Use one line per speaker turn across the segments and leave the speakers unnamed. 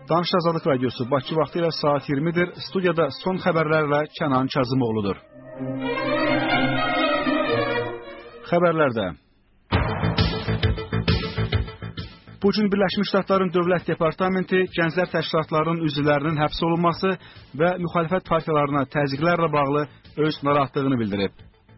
Danış Azadlıq Radiosu Bakı vaxtı ilə saat 20-dir. Studiyada son xəbərlərlə Kənan Kazımoğludur. Xəbərlərdə. Bu gün Birləşmiş Ştatların Dövlət Departamenti Gənclər Təşkilatlarının üzvlərinin həbs olunması və müxalifət partiyalarına təzyiqlərlə bağlı öz narahatlığını bildirib.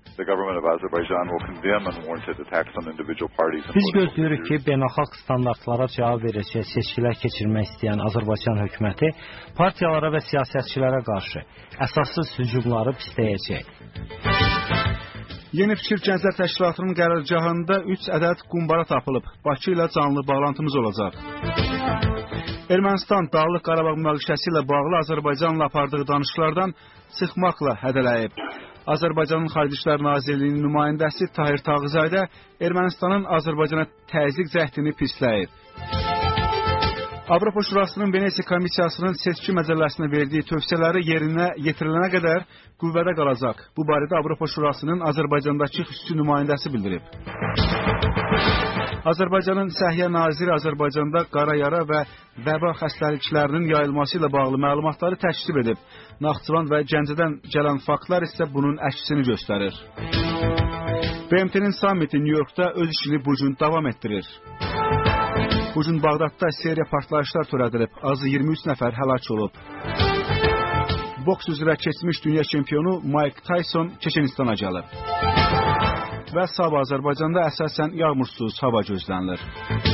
Biz gözləyirik ki, beynəlxalq standartlara cavab verəcək seçkilər keçirmək istəyən Azərbaycan hökuməti partiyalara və siyasətçilərə qarşı əsassız hücumları pisləyəcək.
Yeni Fikir Gənclər Təşkilatının qərargahında 3 ədəd qumbara tapılıb. Bakı ilə canlı bağlantımız olacaq. Ermənistan Dağlıq Qarabağ münaqişəsi ilə bağlı Azərbaycanla apardığı danışıqlardan çıxmaqla hədələyib. Azərbaycanın Xarici İşlər Nazirliyinin nümayəndəsi Tahir Tağızadə Ermənistanın Azərbaycana təzyiq cəhdini pisləyib. Avropa Şurasının Venesiya Komissiyasının seçki məcəlləsinə verdiyi tövsiyələri yerinə yetirilənə qədər qüvvədə qalacaq. Bu barədə Avropa Şurasının Azərbaycandakı xüsusi nümayəndəsi bildirib. Azərbaycanın Səhiyyə Naziri Azərbaycanda qara yara və vəba xəstəliklərinin yayılması ilə bağlı məlumatları təklif edib. Naxçıvan və Gəncədən gələn faktlar isə bunun əksini göstərir. BMT-nin sammiti Nyu-Yorkda öz işini bu gün davam etdirir. Bu gün Bağdadda seriya partlayışlar törədilib. Azı 23 nəfər həlak olub. Boks üzrə keçmiş dünya çempionu Mike Tyson Çeçenistana gəlib. Və sabah Azərbaycanda əsasən yağmursuz hava gözlənilir.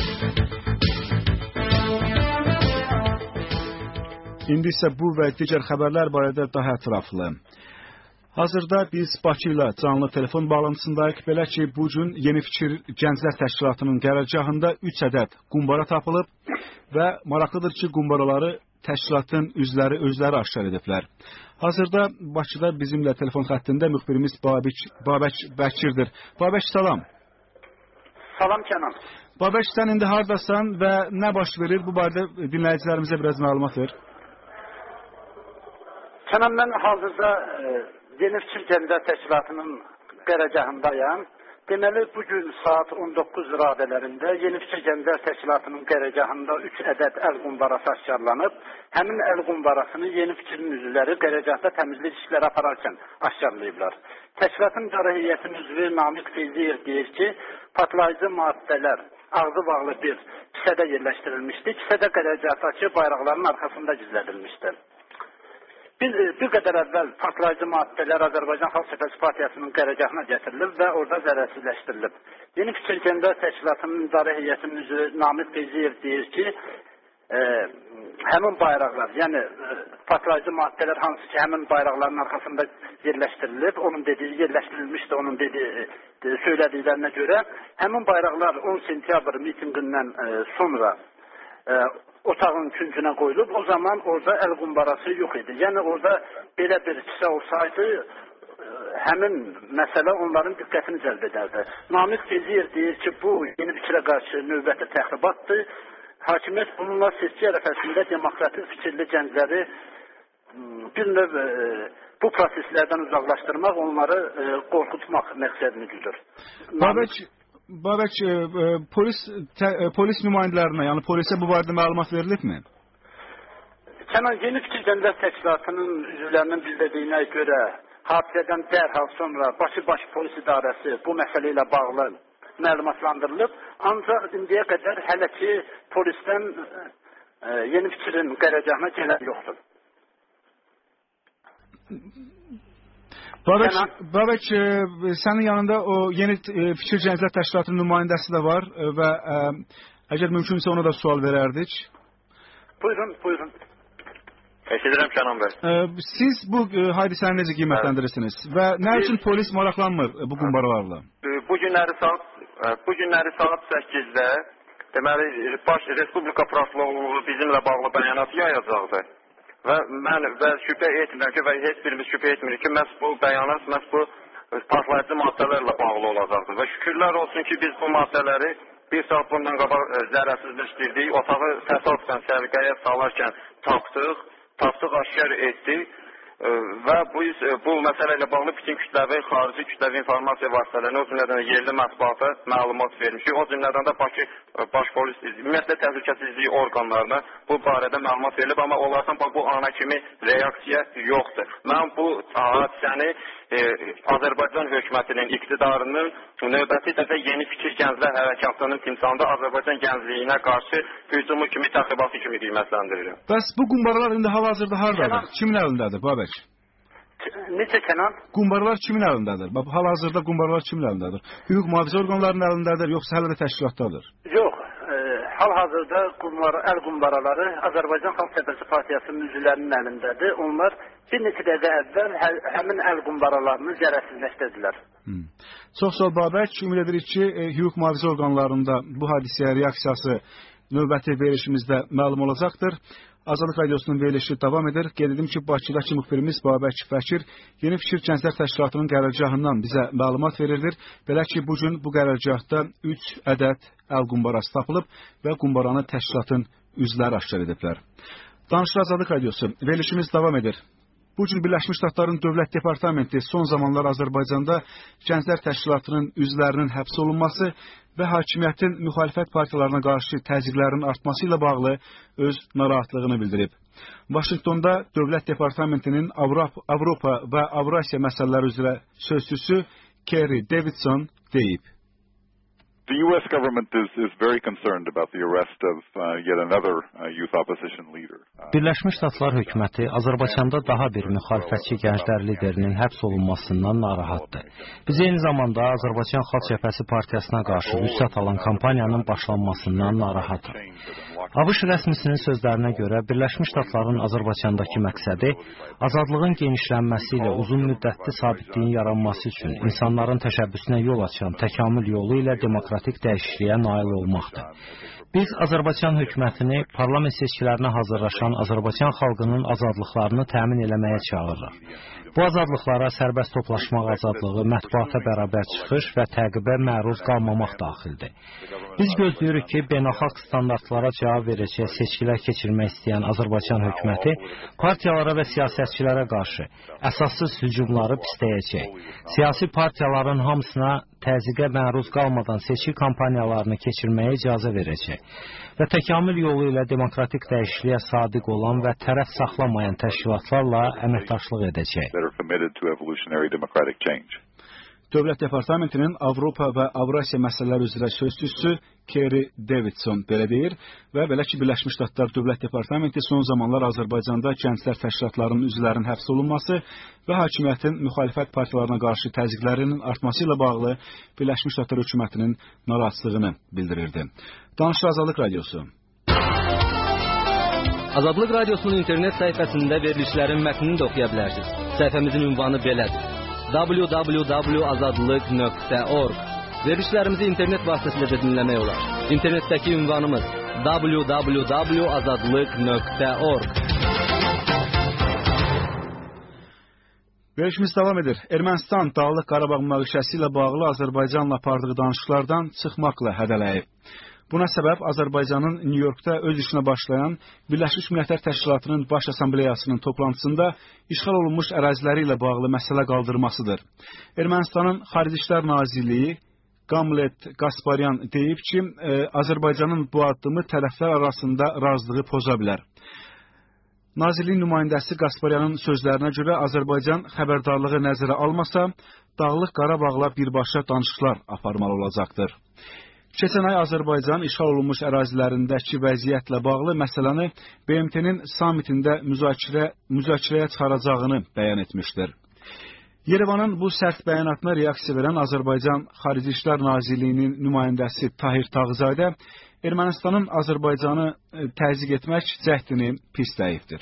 İndi isə bu və digər xəbərlər barədə daha ətraflı. Hazırda biz Bakı ilə canlı telefon bağlantısındayıq. Belə ki, bu gün Yeni Fikir Gənclər Təşkilatının qərargahında 3 ədəd qumbara tapılıb və maraqlıdır ki, qumbaraları təşkilatın üzvləri özləri aşkar ediblər. Hazırda Bakıda bizimlə telefon xəttində müxbirimiz Babək Bəkirdir. Babək, salam.
Salam Kənan.
Babək, sən indi hardasan və nə baş verir? Bu barədə dinləyicilərimizə biraz məlumat ver.
Kənan, mən hazırda Yeni Fikir Gənclər Təşkilatının qərargahındayam. Deməli, bugün saat 19 radələrində Yeni Fikir Gənclər Təşkilatının qərargahında 3 ədəd əl qumbarası aşkarlanıb. Həmin əl qumbarasını Yeni Fikirin üzvləri qərargahda təmizlik işləri apararkən aşkarlayıblar. Təşkilatın idarə heyətinin üzvü Namiq Feyziyev deyir ki, patlayıcı maddələr ağzı bağlı bir kisədə yerləşdirilmişdi. Kisədə qərargahdakı bayraqların arxasında gizlədilmişdi. Bir qədər əvvəl partlayıcı maddələr Azərbaycan Xalq Cəbhəsi Partiyasının qərargahına gətirilib və orada zərərsizləşdirilib. Yeni Fikir Gənclər Təşkilatının idarə heyətinin üzvü Namiq Feyziyev deyir ki, həmin bayraqlar, yəni partlayıcı maddələr hansı ki, həmin bayraqların arxasında yerləşdirilib, onun dediyi yerləşdirilmişdi, onun dediyi söylədiklərinə görə, həmin bayraqlar 10 sentyabr mitinqindən sonra otağın küncünə qoyulub, o zaman orada əl qumbarası yox idi. Yəni orada belə bir kisə olsaydı, həmin məsələ onların diqqətini cəlb edərdi. Namiq Feyziyev deyir ki, bu Yeni Fikirə qarşı növbəti təxribatdır. Hakimiyyət bununla seçki ərəfəsində demokratik fikirli gəncləri bir növ bu proseslərdən uzaqlaşdırmaq, onları qorxutmaq məqsədini güdür.
Babək, polis nümayəndələrinə, yəni polisə bu barədə məlumat verilibmi?
Kənan, Yeni Fikir Gənclər Təşkilatının üzvlərinin bildirdiyinə görə hadisədən dərhal sonra Bakı Baş Polis İdarəsi bu məsələ ilə bağlı məlumatlandırılıb. Ancaq indiyə qədər hələ ki polisdən Yeni Fikirin qərargahına gələn yoxdur.
Babək, sənin yanında o Yeni Fikir Gənclər Təşkilatının nümayəndəsi də var və əgər mümkünsə ona da sual verərdik.
Buyurun.
Eşidirəm Kənan bəy.
Siz bu hadisəni necə qiymətləndirirsiniz və nə üçün polis maraqlanmır bu qumbaralarla?
Bu günləri saat 8-də deməli Respublika Prokurorluğu bizimlə bağlı bəyanat yayacaqdı. Və mən şübhə etmirəm ki, və heç birimiz şübhə etmirik ki, məhz bu bəyanat, məhz bu partlayıcı maddələrlə bağlı olacaqdır. Və şükürlər olsun ki, biz bu maddələri bir saat bundan qabaq zərərsizləşdirdik, otağı təsadüfən səliqəyə salarkən tapdıq, aşkar etdik Və bu məsələ ilə bağlı bütün kütləvi, xarici kütləvi informasiya vasitələrinə, o cümlədən yerli mətbuata məlumat vermişik. O cümlədən də Bakı Baş Polis, ümumiyyətlə təhlükəsizlik orqanlarına bu barədə məlumat verilib, amma onlardan bu ana kimi reaksiya yoxdur. Mən bu hadisəni Azərbaycan hökumətinin, iqtidarının növbəti dəfə Yeni Fikir Gənclər Hərəkatının timsalında Azərbaycan gəncliyinə qarşı hücumu kimi, təxribatı kimi qiymətləndirirəm.
Bəs bu qumbaralar indi hal-hazırda hardadır? Kimin əlindədir Babək?
Necə Kənan?
Qumbaralar kimin əlindədir? Hal-hazırda qumbaralar kimin əlindədir? Hüquq mühafizə orqanlarının əlindədir, yoxsa hələ də təşkilatdadır?
Yox, hal-hazırda əl qumbaraları Azərbaycan Xalq Cəbhəsi Partiyasının üzvlərinin əlindədir. Onlar bir neçə dəqiqə əvvəl həmin əl qumbaralarını zərərsizləşdirdilər.
Çox sağ ol Babək. Ümid edirik ki, hüquq mühafizə orqanlarında bu hadisəyə reaksiyası növbəti verilişimizdə məlum olacaqdır. Azadlıq Radiosunun verilişi davam edir. Qeyd edim ki, Bakıdakı müxbirimiz Babək Fəkir Yeni Fikir Gənclər Təşkilatının qərargahından bizə məlumat verirdir. Belə ki, bugün bu qərargahda 3 ədəd əl qumbarası tapılıb və qumbaranı təşkilatın üzvləri aşkar ediblər. Danışıq Azadlıq Radiosu. Verilişimiz davam edir. Bugün Birləşmiş Ştatların Dövlət Departamenti son zamanlar Azərbaycanda Gənclər Təşkilatının üzvlərinin həbs olunması və hakimiyyətin müxalifət partiyalarına qarşı təzyiqlərin artması ilə bağlı öz narahatlığını bildirib. Vaşinqtonda Dövlət Departamentinin Avropa və Avrasiya məsələləri üzrə sözçüsü Kerry Davidson deyib.
The U.S. government is very concerned about the arrest of yet another youth opposition leader.
Birləşmiş Ştatlar hökuməti Azərbaycanda daha bir müxalifətçi gənclər liderinin həbs olunmasından narahatdır. Biz eyni zamanda Azərbaycan Xalq Cəbhəsi Partiyasına qarşı vüsət alan kampaniyanın başlanmasından narahatıq. ABŞ rəsmisinin sözlərinə görə Birləşmiş Ştatların Azərbaycandakı məqsədi azadlığın genişlənməsi ilə uzun müddətli sabitliyin yaranması üçün insanların təşəbbüsünə yol açan təkamül yolu ilə demokratik dəyişikliyə nail olmaqdır. Biz Azərbaycan hökumətini parlament seçkilərinə hazırlaşan Azərbaycan xalqının azadlıqlarını təmin eləməyə çağırırıq. Bu azadlıqlara sərbəst toplaşmaq azadlığı, mətbuata bərabər çıxış və təqibə məruz qalmamaq daxildir. Biz gözləyirik ki, beynəlxalq standartlara cavab verəcək seçkilər keçirmək istəyən Azərbaycan hökuməti partiyalara və siyasətçilərə qarşı əsassız hücumları pisləyəcək. Siyasi partiyaların hamısına təzyiqə məruz qalmadan seçki kampaniyalarını keçirməyə icazə verəcək və təkamül yolu ilə demokratik dəyişikliyə sadiq olan və tərəf saxlamayan təşkilatlarla əməkdaşlıq edəcək.
Dövlət Departamentinin Avropa və Avrasiya məsələləri üzrə sözçüsü Kerry Davidson belə deyir və belə ki, Birləşmiş Ştatlar Dövlət Departamenti son zamanlar Azərbaycanda gənclər təşkilatlarının üzvlərinin həbs olunması və hakimiyyətin müxalifət partiyalarına qarşı təzyiqlərinin artması ilə bağlı Birləşmiş Ştatlar hökumətinin narahatlığını bildirirdi. Danışıq Azadlıq Radiosu.
Azadlıq Radiosunun internet səhifəsində verilişlərin mətnini də oxuya bilərsiniz. Səhifəmizin ünvanı belədir: www.azadlıq.org. Verilişlərimizi internet vasitəsilə də dinləmək olar. İnternetdəki ünvanımız www.azadlıq.org.
Verilişimiz davam edir. Ermənistan Dağlıq Qarabağ münaqişəsi ilə bağlı Azərbaycanla apardığı danışıqlardan çıxmaqla hədələyib. Buna səbəb Azərbaycanın New Yorkda öz işinə başlayan Birləşmiş Millətlər Təşkilatının Baş Assambleyasının toplantısında işğal olunmuş əraziləri ilə bağlı məsələ qaldırmasıdır. Ermənistanın Xarici İşlər Nazirliyi Gamlet Gasparyan deyib ki, Azərbaycanın bu addımı tərəflər arasında razılığı poza bilər. Nazirliyin nümayəndəsi Gasparyanın sözlərinə görə Azərbaycan xəbərdarlığı nəzərə almasa, Dağlıq Qarabağla birbaşa danışıqlar aparmalı olacaqdır. Keçən ay Azərbaycan işğal olunmuş ərazilərindəki vəziyyətlə bağlı məsələni BMT-nin samitində müzakirəyə çıxaracağını bəyan etmişdir. Yerevanın bu sərt bəyanatına reaksiya verən Azərbaycan Xarici İşlər Nazirliyinin nümayəndəsi Tahir Tağızadə Ermənistanın Azərbaycanı təzyiq etmək cəhdini pisləyibdir.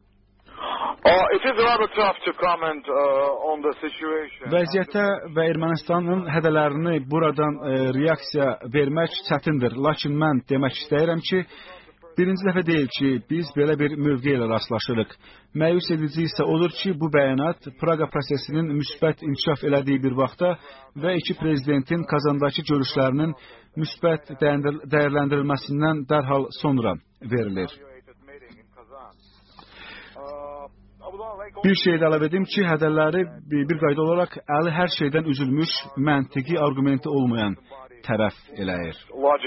Vəziyyətə və Ermənistanın hədələrini buradan reaksiya vermək çətindir. Lakin mən demək istəyirəm ki, birinci dəfə deyil ki, biz belə bir mövqe ilə rastlaşırıq. Məyus edici isə odur ki, bu bəyanat Praqa prosesinin müsbət inkişaf elədiyi bir vaxtda və iki prezidentin Kazandakı görüşlərinin müsbət dəyərləndirilməsindən dərhal sonra verilir. Bir şey də əlavə edim ki, hədələri bir qayda olaraq əli hər şeydən üzülmüş, məntiqi arqumenti olmayan tərəf eləyir.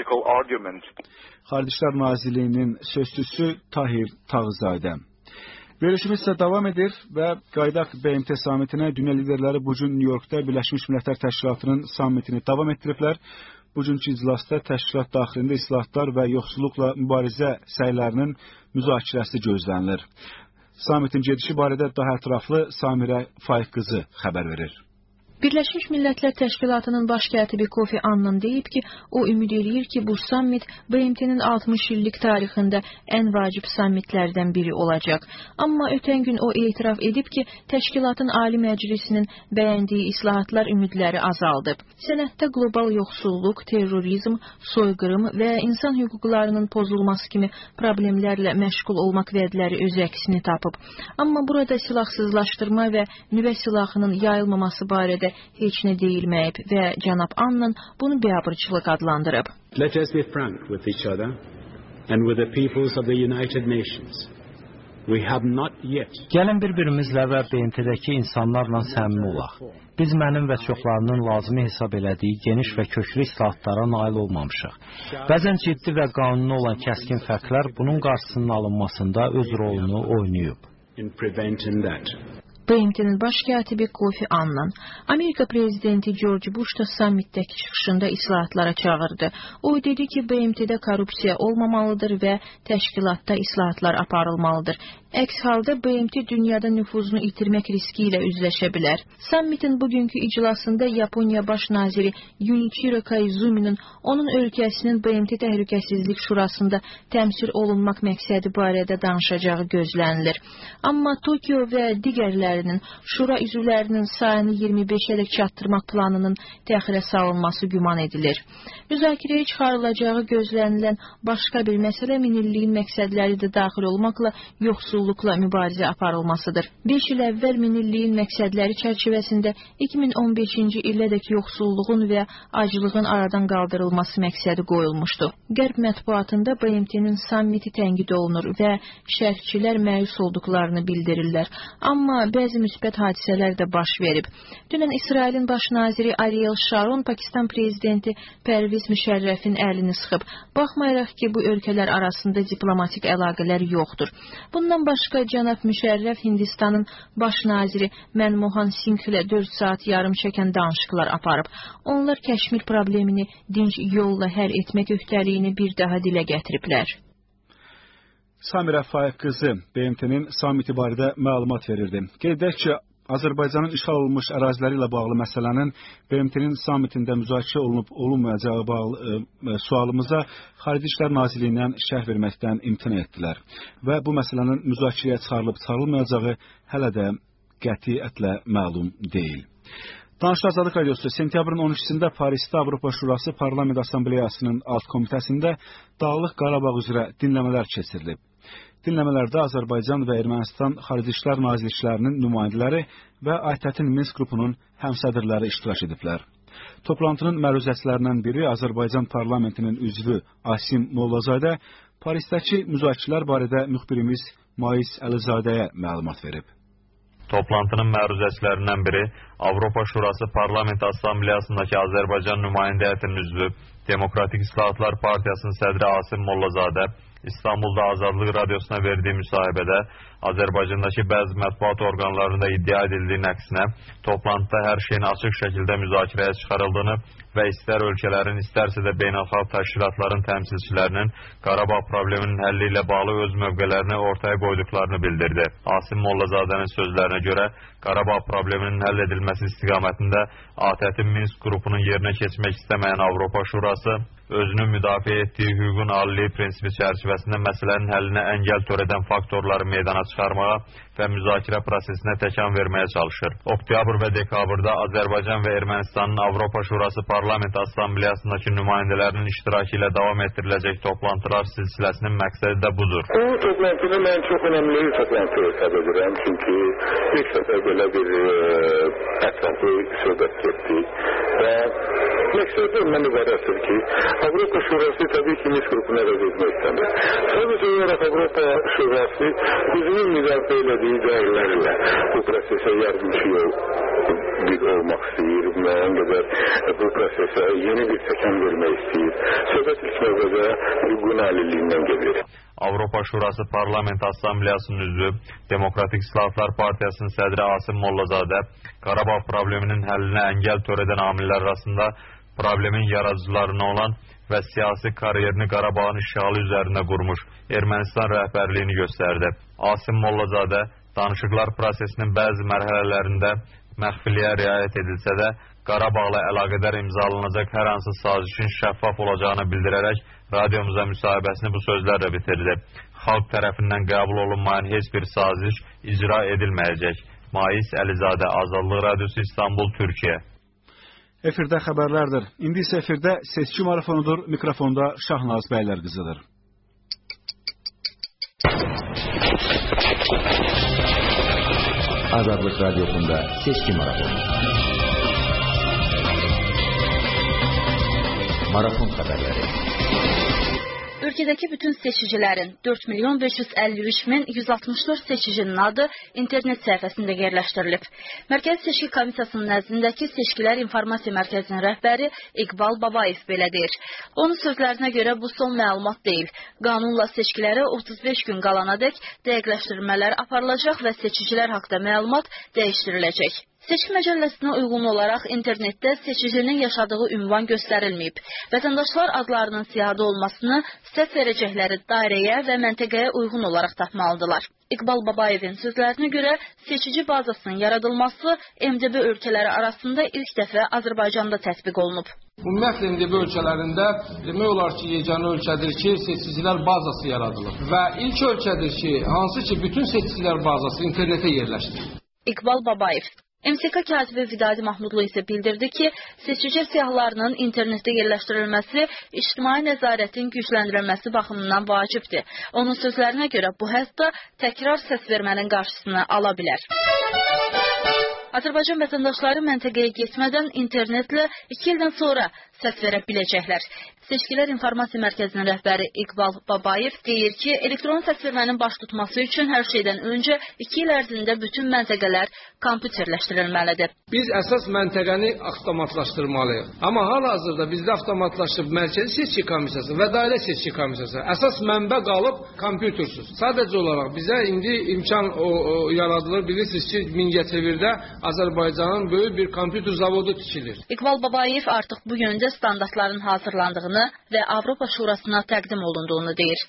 Xarici İşlər Nazirliyinin sözçüsü Tahir Tağızadə. Verilişimiz isə davam edir və qaydaq BMT sammitinə dünya liderləri bugün New Yorkda Birləşmiş Millətlər Təşkilatının sammitini davam etdiriblər. Bugünkü iclasda təşkilat daxilində islahatlar və yoxsulluqla mübarizə səylərinin müzakirəsi gözlənilir. Sammitin gedişi barədə daha ətraflı Samirə Faiq qızı xəbər verir.
Birləşmiş Millətlər Təşkilatının baş katibi Kofi Annan deyib ki, o ümid eləyir ki, bu sammit BMT-nin 60 illik tarixində ən vacib sammitlərdən biri olacaq. Amma ötən gün o etiraf edib ki, təşkilatın Ali Məclisinin bəyəndiyi islahatlar ümidləri azaldıb. Sənəddə qlobal yoxsulluq, terrorizm, soyqırım və insan hüquqlarının pozulması kimi problemlərlə məşğul olmaq vədləri öz əksini tapıb. Amma burada silahsızlaşdırma və nüvə silahının yayılmaması barədə heç nə deyilməyib və cənab Annan bunu biabırçılıq adlandırıb.
Let us be frank with each other and with the peoples of the United Nations. We have not yet.
Gəlin bir-birimizlə və BMT-dəki insanlarla səmimi olaq. Biz mənim və çoxlarının lazımi hesab elədiyi geniş və köklü islahatlara nail olmamışıq. Bəzən ciddi və qanuni olan kəskin fərqlər bunun qarşısının alınmasında öz rolunu oynayıb.
In preventing that.
BMT-nin baş katibi Kofi Annan, Amerika prezidenti George Bush da sammitdəki çıxışında islahatlara çağırdı. O dedi ki, BMT-də korrupsiya olmamalıdır və təşkilatda islahatlar aparılmalıdır. Əks halda BMT dünyada nüfuzunu itirmək riski ilə üzləşə bilər. Sammitin bugünkü iclasında Yaponiya baş naziri Junichiro Koizuminin onun ölkəsinin BMT Təhlükəsizlik Şurasında təmsil olunmaq məqsədi barədə danışacağı gözlənilir. Amma Tokyo və digərlərinin Şura üzvlərinin sayını 25-ə çatdırmaq planının təxirə salınması güman edilir. Müzakirəyə çıxarılacağı gözlənilən başqa bir məsələ minilliyin məqsədləri də daxil olmaqla yoxsulluqla mübarizə aparılmasıdır. 5 il əvvəl minilliyin məqsədləri çərçivəsində 2015-ci illədək yoxsulluğun və aclığın aradan qaldırılması məqsədi qoyulmuşdu. Qərb mətbuatında BMT-nin sammiti tənqid olunur və şərhçilər məyus olduqlarını bildirirlər. Amma bəzi müsbət hadisələr də baş verib. Dünən İsrailin baş naziri Ariel Sharon Pakistan prezidenti Pərviz Müşərrəfin əlini sıxıb. Baxmayaraq ki, bu ölkələr arasında diplomatik əlaqələr yoxdur. Bundan başqa cənab Müşərrəf Hindistanın baş naziri Manmohan Singh ilə 4 saat yarım çəkən danışıqlar aparıb. Onlar Kəşmir problemini dinc yolla həll etmək öhdəliyini bir daha dilə gətiriblər.
Samirə Faiq qızı BMT-nin sammiti barədə məlumat verirdi. Qeyd edək ki, Azərbaycanın işğal olunmuş əraziləri ilə bağlı məsələnin BMT-nin sammitində müzakirə olunub-olunmayacağı bağlı sualımıza Xarici İşlər Nazirliyindən şərh verməkdən imtina etdilər və bu məsələnin müzakirəyə çıxarılıb-çıxarılmayacağı hələ də qətiyyətlə məlum deyil. Danışıq Azadlıq Radiosu sentyabrın 13-sində Parisdə Avropa Şurası Parlament Assambleyasının alt komitəsində Dağlıq Qarabağ üzrə dinləmələr keçirilib. Dinləmələrdə Azərbaycan və Ermənistan Xarici İşlər Nazirliklərinin nümayəndələri və ATƏT-in Minsk qrupunun həmsədrləri iştirak ediblər. Toplantının məruzəçilərindən biri Azərbaycan parlamentinin üzvü Asim Mollazadə Parisdəki müzakirələr barədə müxbirimiz Mais Əlizadəyə məlumat verib.
Toplantının məruzəçilərindən biri Avropa Şurası Parlament Assambleyasındakı Azərbaycan nümayəndə heyətinin üzvü Demokratik İslahatlar Partiyasının sədri Asim Mollazadə İstanbulda Azadlıq Radiosuna verdiyi müsahibədə Azərbaycandakı bəzi mətbuat orqanlarında iddia edildiyin əksinə toplantıda hər şeyin açıq şəkildə müzakirəyə çıxarıldığını və istər ölkələrin, istərsə də beynəlxalq təşkilatların təmsilçilərinin Qarabağ probleminin həlli ilə bağlı öz mövqələrini ortaya qoyduqlarını bildirdi. Asim Mollazadənin sözlərinə görə Qarabağ probleminin həll edilməsi istiqamətində ATƏT-in Minsk qrupunun yerinə keçmək istəməyən Avropa Şurası özünün müdafiə etdiyi hüququn aliliyi prinsipi çərçivəsində məsələnin həllinə əngəl törədən faktorları meydana çıxarmağa və müzakirə prosesinə təkan verməyə çalışır. Oktyabr və dekabrda Azərbaycan və Ermənistanın Avropa Şurası Parlament Assambleyasındakı nümayəndələrinin iştirakı ilə davam etdiriləcək toplantılar silsiləsinin məqsədi də budur.
O toplantını mən çox önəmli bir toplantı hesab edirəm, çünki ilk səfər belə bir ətraflı söhbət etdik və məqsədi ondan ibarətdir ki, Avropa Şurası tabii ki mis qrupuna rəz etməkdədir. Sadəcə olaraq Avropa Şurası özünün müdafiə elədiyi dəyərlərlə bu prosesə yardımcı olmaq istəyir, müəyyən qədər bu prosesə yeni bir təkan vermək istəyir. Söhbət ilk növbədə hüququn əlilliyindən gedir.
Avropa Şurası Parlament Assambleyasının üzvü, Demokratik İslahatlar Partiyasının sədri Asım Mollazadə, Qarabağ probleminin həllinə əngəl törədən amillər arasında problemin yaradıcılarına olan və siyasi kariyerini Qarabağın işğalı üzərində qurmuş Ermənistan rəhbərliyini göstərdi. Asım Mollazadə, danışıqlar prosesinin bəzi mərhələlərində məxfiliyə riayət edilsə də, Qarabağla əlaqədar imzalanacaq hər hansı sazişin şəffaf olacağını bildirərək radiomuza müsahibəsini bu sözlərlə bitirdi. Xalq tərəfindən qəbul olunmayan heç bir saziş icra edilməyəcək. Mais Əlizadə, Azadlıq Radiosu, İstanbul, Türkiyə.
Efirdə xəbərlərdir. İndi isə efirdə seçki marafonudur. Mikrofonda Şahnaz Bəylər qızıdır.
Azadlıq Radiosunda seçki marafonu. Marafon xəbərləri.
Ülkedeki bütün seçicilerin 4.553.164 seçicinin adı internet sayfasında yerleştirilip. Merkez Seçki Komissiyasının nəzdindəki Seçkiler İnformasiya Mərkəzinin rəhbəri İqbal Babayev belə deyir. Onun sözlərinə görə bu son məlumat deyil. Qanunla seçkilərə 35 gün qalanadək dəqiqləşdirmələr aparılacaq və seçicilər haqqında məlumat dəyişdiriləcək. Seçki məcəlləsinə uyğun olaraq internetdə seçicinin yaşadığı ünvan göstərilməyib. Vətəndaşlar adlarının siyahıda olmasını səs verəcəkləri dairəyə və məntəqəyə uyğun olaraq tapmalıdırlar. İqbal Babayevin sözlərinə görə seçici bazasının yaradılması MDB ölkələri arasında ilk dəfə Azərbaycanda tətbiq olunub.
Ümumiyyətlə MDB ölkələrində demək olar ki, yeganə ölkədir ki, seçicilər bazası yaradılır. Və ilk ölkədir ki, hansı ki, bütün seçicilər bazası internetə yerləşdirir.
İqbal Babayev. MSK katibi Vidadi Mahmudlu isə bildirdi ki, seçici siyahılarının internetdə yerləşdirilməsi ictimai nəzarətin gücləndirilməsi baxımından vacibdir. Onun sözlərinə görə bu hətta təkrar səs vermənin qarşısını ala bilər. Azərbaycan vətəndaşları məntəqəyə getmədən internetlə 2 ildən sonra səs verə biləcəklər. Seçkilər İnformasiya Mərkəzinin rəhbəri İqbal Babayev deyir ki, elektron səs vermənin baş tutması üçün hər şeydən öncə 2 il ərzində bütün məntəqələr kompüterləşdirilməlidir.
Biz əsas məntəqəni avtomatlaşdırmalıyıq. Amma hal-hazırda bizdə avtomatlaşıb Mərkəzi Seçki Komissiyası və Dairə Seçki Komissiyası. Əsas mənbə qalıb kompütersüz. Sadəcə olaraq bizə indi imkan yaradılır. Bilirsiniz ki, Mingəçevirdə Azərbaycanın böyük bir kompüter zavodu tikilir.
İqbal Babayev artıq bu yöndə standartların hazırlandığını və Avropa Şurasına təqdim olunduğunu deyir.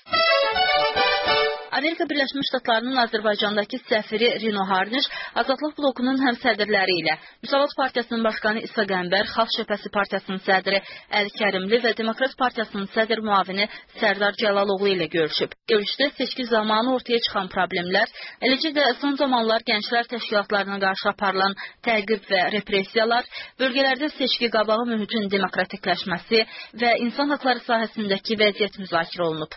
Amerika Birləşmiş Ştatlarının Azərbaycandakı səfiri Rino Harniş Azadlıq blokunun həmsədrləri ilə Müsavat Partiyasının başqanı İsa Qəmbər, Xalq Cəbhəsi Partiyasının sədri Əli Kərimli və Demokrat Partiyasının sədr müavini Sərdar Cəlaloğlu ilə görüşüb. Görüşdə seçki zamanı ortaya çıxan problemlər, eləcə də son zamanlar gənclər təşkilatlarına qarşı aparılan təqib və repressiyalar, bölgələrdə seçki qabağı mühitin demokratikləşməsi və insan haqları sahəsindəki vəziyyət müzakirə olunub.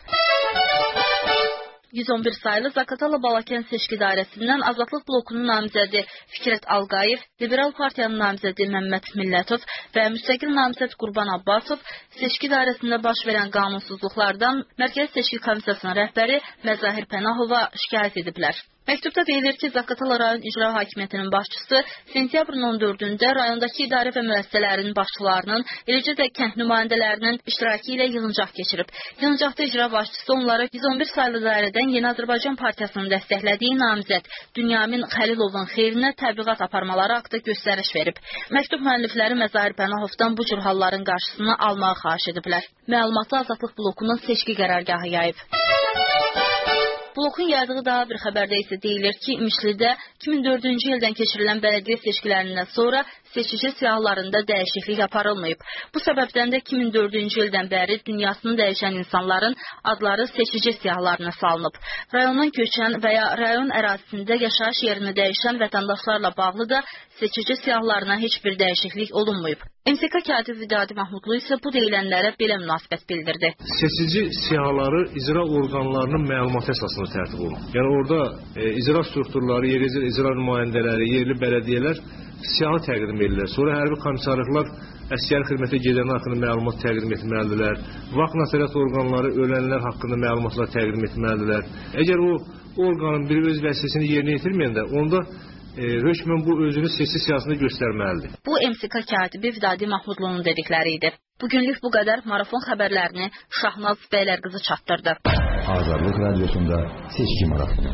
111 sayılı Zaqatala-Balakən seçki dairəsindən Azadlıq blokunun namizədi Fikrət Alqayev, Liberal Partiyanın namizədi Məmməd Millətov və müstəqil namizəd Qurban Abbasov seçki dairəsində baş verən qanunsuzluqlardan Mərkəzi Seçki Komissiyasının rəhbəri Məzahir Pənahova şikayət ediblər. Məktubda deyilir ki, Zaqatala rayon icra hakimiyyətinin başçısı sentyabrın 14-də rayondakı idarə və müəssisələrin başçılarının, eləcə də kənd nümayəndələrinin iştirakı ilə yığıncaq keçirib. Yığıncaqda icra başçısı onlara 111 sayılı dairədən Yeni Azərbaycan Partiyasının dəstəklədiyi namizəd Dünyamin Xəlilovun xeyrinə təbliğat aparmaları haqqında göstəriş verib. Məktub müəllifləri Məzahir Pənahovdan bu cür halların qarşısını almağı xahiş ediblər. Məlumatı Azadlıq blokunun seçki qərargahı yayıb. Blokun yaydığı daha bir xəbərdə isə deyilir ki, İmişlidə 2004-cü ildən keçirilən bələdiyyə seçkilərindən sonra seçici siyahılarında dəyişiklik aparılmayıb. Bu səbəbdən də 2004-cü ildən bəri dünyasını dəyişən insanların adları seçici siyahılarına salınıb. Rayondan köçən və ya rayon ərazisində yaşayış yerini dəyişən vətəndaşlarla bağlı da seçici siyahılarına heç bir dəyişiklik olunmayıb. MSK katibi Vidadi Mahmudlu isə bu deyilənlərə belə münasibət bildirdi.
Seçici siyahıları icra orqanlarının məlumatı əsasında tərtib olunur. Yəni orada icra strukturları, yerli icra nümayəndələri, yerli bələdiyyələr siyahı təqdim verirlər. Sonra hərbi komissarlıqlar əsgər xidmətə gedən haqqında məlumat təqdim etməlidirlər. Vaqf nəzarət orqanları ölənlər haqqında məlumatlar təqdim etməlidirlər. Əgər o orqanın bir öz vəzifəsini yerinə yetirməyəndə, onda hökmən bu özünü seçki siyasətində göstərməlidir.
Bu MSK katibi Vidadi Mahmudlunun dedikləri idi. Bugünlük bu qədər. Marafon xəbərlərini Şahnaz Bəylərqızı çatdırdı.
Azadlıq Radiosunda seçki marafonu.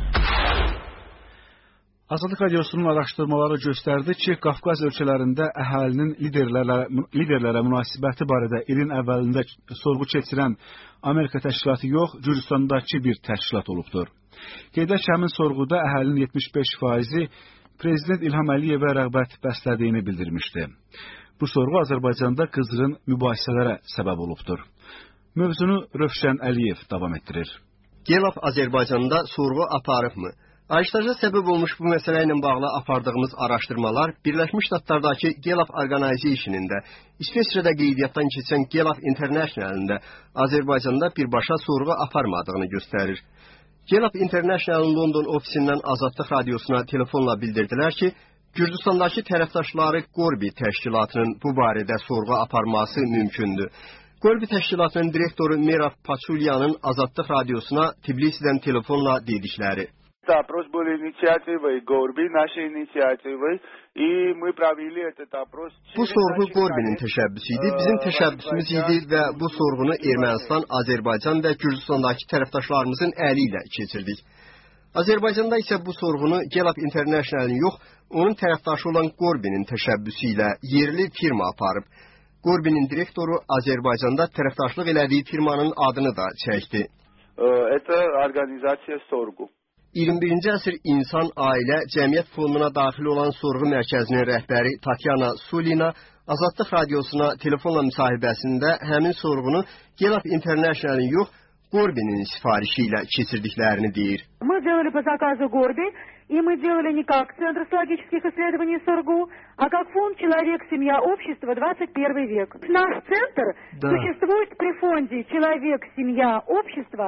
Azadlıq Radiosunun araşdırmaları göstərdi ki, Qafqaz ölkələrində əhalinin liderlərə münasibəti barədə ilin əvvəlində sorğu keçirən Amerika təşkilatı yox, Gürcüstandakı bir təşkilat olubdur. Qeyd edək ki, həmin sorğuda əhalinin 75%-i Prezident İlham Əliyevə rəğbət bəslədiyini bildirmişdi. Bu sorğu Azərbaycanda qızğın mübahisələrə səbəb olubdur. Mövzunu Rövşən Əliyev davam etdirir.
GELAF Azərbaycanda sorğu aparıbmı? Ayıştaja səbəb olmuş bu məsələ ilə bağlı apardığımız araşdırmalar Birləşmiş Ştatlardakı GELAF Organization'ında, İsveçrədə qeydiyyatdan keçən GELAF International'ında Azərbaycanda birbaşa sorğu aparmadığını göstərir. GELAF International'ın London ofisindən Azadlıq Radiosuna telefonla bildirdilər ki, Gürcüstandakı tərəfdaşları Qorbi təşkilatının bu barədə sorğu aparması mümkündür. Qorbi təşkilatının direktoru Merab Paçulyanın Azadlıq Radiosuna Tbilisidən telefonla dedikləri.
Опрос был инициативой Горби, нашей инициативой, и мы провели этот опрос.
Bu sorğu Qorbinin təşəbbüsü idi, bizim təşəbbüsümüz idi və bu sorğunu Ermənistan, Azərbaycan və Gürcüstandakı tərəfdaşlarımızın əli ilə keçirdik. Azərbaycanda isə bu sorğunu GELAF International'ın yox, onun tərəfdaşı olan Qorbinin təşəbbüsü ilə yerli firma aparıb. Qorbinin direktoru Azərbaycanda tərəfdaşlıq elədiyi firmanın adını da çəkdi.
Это организация Sorgu.
21-ci əsr İnsan, Ailə, Cəmiyyət Fonduna daxil olan sorğu mərkəzinin rəhbəri Tatyana Sulina Azadlıq Radiosuna telefonla müsahibəsində həmin sorğunu GELAF International'ın yox, Qorbinin sifarişi ilə keçirdiklərini deyir.
Мы делали по заказу Горби, и мы делали не как Центр социологических исследований СОРГУ, а как фонд «Человек, семья, общество, 21 век». Наш центр существует при фонде «Человек, семья, общество,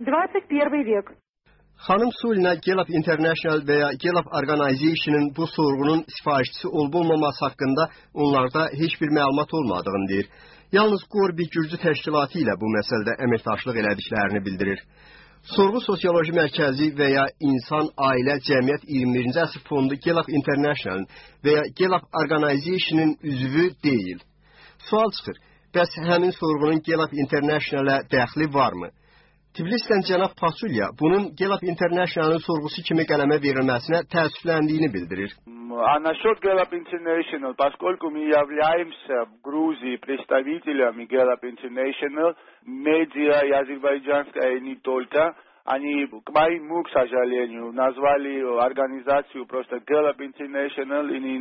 21 век».
Xanım Sulina GELAF International və ya GELAF Organization'ın bu sorğunun sifarişçisi olub-olmaması haqqında onlarda heç bir məlumat olmadığını deyir. Yalnız Qorbi Gürcü təşkilatı ilə bu məsələdə əməkdaşlıq elədiklərini bildirir. Sorğu Sosioloji Mərkəzi və ya İnsan, Ailə, Cəmiyyət 21-ci əsr fondu GELAF International və ya GELAF Organization'ın üzvü deyil. Sual çıxır, bəs həmin sorğunun GELAF International'a dəxli varmı? Tbilisidən cənab Paçulya bunun GELAF International'ın sorğusu kimi qələmə verilməsinə təəssüfləndiyini bildirir.
А насчет GELAF International, поскольку мы являемся в Грузии представителями GELAF International, медиа и азербайджанская и не только, они, к моему, к сожалению, назвали организацию просто GELAF International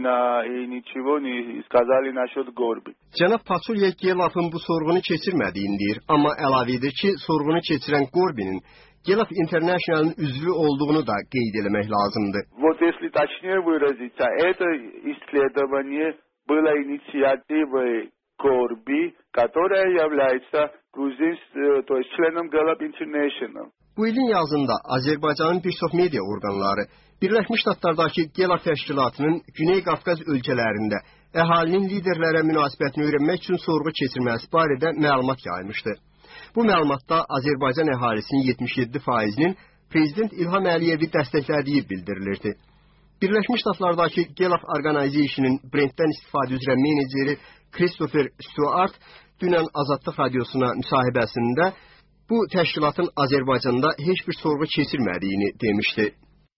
и ничего не сказали насчет Горби.
Cənab Paçulya GELAF-ın bu sorğunu keçirmədiyini deyir, amma əlavə edir ki, sorğunu keçirən Qorbinin GELAF International'ın üzvü olduğunu da qeyd eləmək lazımdır.
Вот если точнее выразиться, это исследование было инициативой Горби, которая является то есть членом GELAF International.
Bu ilin yazında Azərbaycanın bir çox media orqanları Birləşmiş Ştatlardakı GELAF təşkilatının Güney Qafqaz ölkələrində əhalinin liderlərə münasibətini öyrənmək üçün sorğu keçirməsi barədə məlumat yaymışdı. Bu məlumatda Azərbaycan əhalisinin 77%-nin Prezident İlham Əliyevi dəstəklədiyi bildirilirdi. Birləşmiş Ştatlardakı GELAF Organization'ın Brentdən istifadə üzrə meneceri Christopher Stewart dünən Azadlıq Radiosuna müsahibəsində bu təşkilatın Azərbaycanda heç bir sorğu keçirmədiyini demişdi.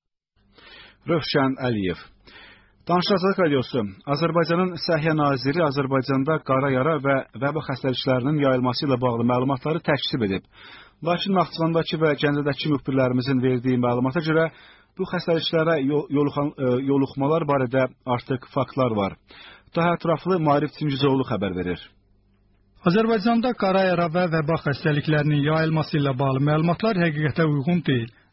Rövşən Əliyev. Danışıq Radiosu. Azərbaycanın Səhiyyə Naziri Azərbaycanda qara yara və vəba xəstəliklərinin yayılması ilə bağlı məlumatları təkzib edib. Lakin Naxçıvandakı və Gəncədəki müxbirlərimizin verdiyi məlumata görə bu xəstəliklərə yoluxmalar barədə artıq faktlar var. Daha ətraflı Maarif Cingizovlu xəbər verir.
Azərbaycanda qara yara və vəba xəstəliklərinin yayılması ilə bağlı məlumatlar həqiqətə uyğun deyil.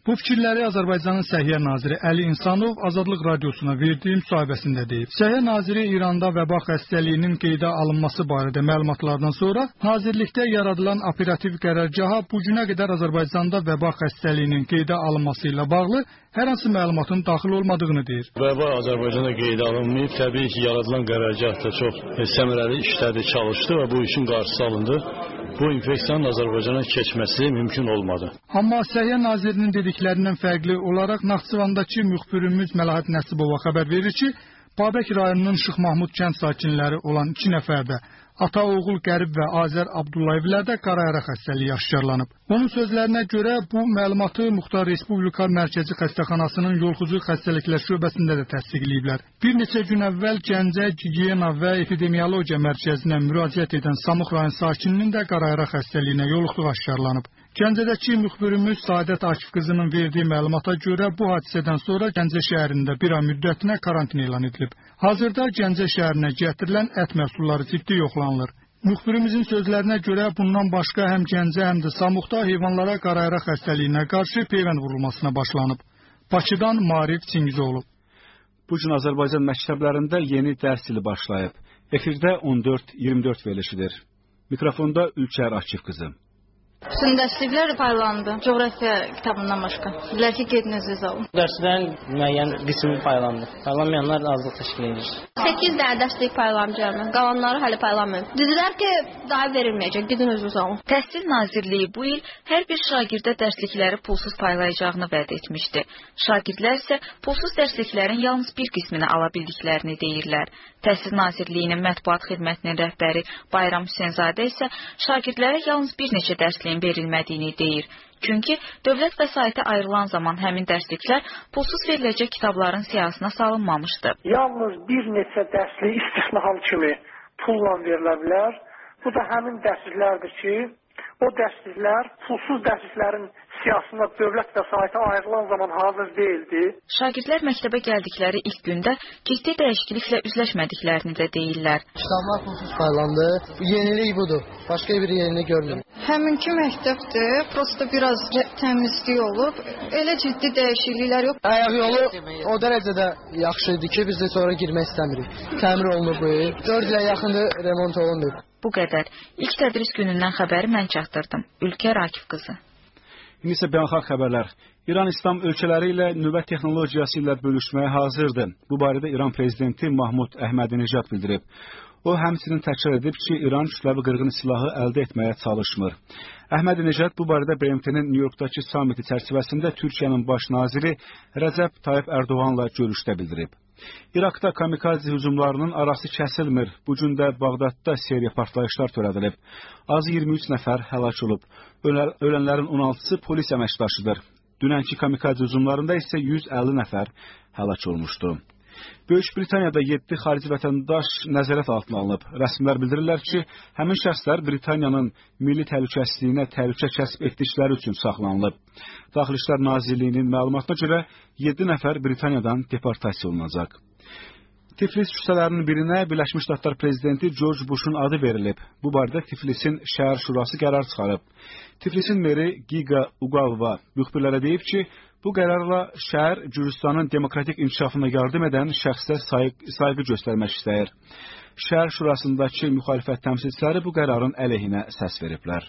Bu fikirləri Azərbaycanın Səhiyyə naziri Əli İnsanov Azadlıq radiosuna verdiyi müsahibəsində deyib. Səhiyyə naziri İranda vəba xəstəliyinin qeydə alınması barədə məlumatlardan sonra nazirlikdə yaradılan operativ qərargaha bu günə qədər Azərbaycanda vəba xəstəliyinin qeydə alınması ilə bağlı hər hansı məlumatın daxil olmadığını deyir.
Vəba Azərbaycanda qeydə alınmayıb. Təbii ki, yaradılan qərargah da çox səmərəli işlədi, çalışdı və bu işin qarşısı alındı. Bu infeksiyanın Azərbaycana keçməsi mümkün olmadı.
Amma Səhiyyə nazirinin dediklərindən fərqli olaraq Naxçıvandakı müxbirimiz Məlahət Nəsibova xəbər verir ki, Babək rayonunun Şıx Mahmud kənd sakinləri olan 2 nəfər də ata, oğul Qərib və Azər Abdullayevlərdə qarayara xəstəliyi aşkarlanıb. Onun sözlərinə görə bu məlumatı Muxtar Respublika Mərkəzi Xəstəxanasının yolxucu xəstəliklər şöbəsində də təsdiqləyiblər. Bir neçə gün əvvəl Gəncə Gigiyena və Epidemiologiya Mərkəzinə müraciət edən Samux rayon sakininin də qarayara xəstəliyinə yoluxduğu aşkarlanıb. Gəncədəki müxbirimiz Saadət Akif qızının verdiyi məlumata görə bu hadisədən sonra Gəncə şəhərində bir ay müddətinə karantin elan edilib. Hazırda Gəncə şəhərinə gətirilən ət məhsulları ciddi yoxlanılır. Müxbirimizin sözlərinə görə bundan başqa həm Gəncə, həm də Samuqda heyvanlara qarayara xəstəliyinə qarşı peyvənd vurulmasına başlanıb. Bakıdan Marif Çingizoğlu.
Bu gün Azərbaycan məktəblərində yeni dərs ili başlayıb. Efirdə 14-24 verilişidir. Mikrofonda Ülkər Akif qızı.
Bütün dərsliklər paylandı. Coğrafiya kitabından başqa. Bilər ki, gediniz alın.
Dərslərin müəyyən qismi paylandı. Paylanmayanlar azlıq təşkil edir.
8 dənə dərslik paylanacaq. Qalanları hələ paylanmayıb. Dedilər ki, daha verilməyəcək. Gedin özünüz alın.
Təhsil Nazirliyi bu il hər bir şagirdə dərslikləri pulsuz paylayacağını vəd etmişdi. Şagirdlər isə pulsuz dərsliklərin yalnız bir qismini ala bildiklərini deyirlər. Təhsil Nazirliyinin mətbuat xidmətinin rəhbəri Bayram Hüseynzadə isə şagirdlərə yalnız bir neçə dərsliyin verilmədiyini deyir. Çünki dövlət vəsaiti ayrılan zaman həmin dərsliklər pulsuz veriləcək kitabların siyahısına salınmamışdı.
Yalnız bir neçə dərslik istisnahal kimi pulla verilə bilər. Bu da həmin dərsliklərdir ki, o dərsliklər pulsuz dərsliklərin siyasında dövlət vəsaiti ayrılan zaman hazır deyildi.
Şagirdlər məktəbə gəldikləri ilk gündə ciddi dəyişikliklə üzləşmədiklərini də deyirlər.
Kitablar pulsuz paylandı. Yenilik budur. Başqa bir yenilik görmürəm.
Həminki məktəbdə prosta biraz təmizlik olub. Elə ciddi dəyişikliklər yox.
Ayaq yolu o dərəcədə yaxşı idi ki, biz də sonra girmək istəmirik. Təmir olunub bu il. 4 ilə yaxındır remont olundu.
Bu qədər. İlk tədris günündən xəbəri mən çatdırdım. Ülkər Akif qızı.
İndi isə beynəlxalq xəbərlər. İran İslam ölkələri ilə nüvə texnologiyası ilə bölüşməyə hazırdır. Bu barədə İran prezidenti Mahmud Əhmədinejad bildirib. O həmçinin təkrar edib ki, İran kütləvi qırğın silahı əldə etməyə çalışmır. Əhmədinejad bu barədə BMT-nin New Yorkdakı samiti çərçivəsində Türkiyənin baş naziri Rəcəb Tayyip Ərdoğanla görüşdə bildirib. İraqda kamikaze hücumlarının arası kəsilmir. Bu gün də Bağdadda seriya partlayışlar törədilib. Azı 23 nəfər həlak olub. Ölənlərin 16-sı polis əməkdaşıdır. Dünənki kamikaze hücumlarında isə 150 nəfər həlak olmuşdu. Böyük Britaniyada 7 xarici vətəndaş nəzarət altına alınıb. Rəsmilər bildirirlər ki, həmin şəxslər Britaniyanın milli təhlükəsizliyinə təhlükə kəsb etdikləri üçün saxlanılıb. Daxili İşlər Nazirliyinin məlumatına görə 7 nəfər Britaniyadan deportasiya olunacaq. Tiflis küçələrinin birinə Birləşmiş Ştatlar prezidenti George Bush'un adı verilib. Bu barədə Tiflisin şəhər şurası qərar çıxarıb. Tiflisin meri Giga Ugalva müxbirlərə deyib ki, bu qərarla şəhər Gürcüstanın demokratik inkişafına yardım edən şəxsə sayğı göstərmək istəyir. Şəhər şurasındakı müxalifət təmsilçiləri bu qərarın əleyhinə səs veriblər.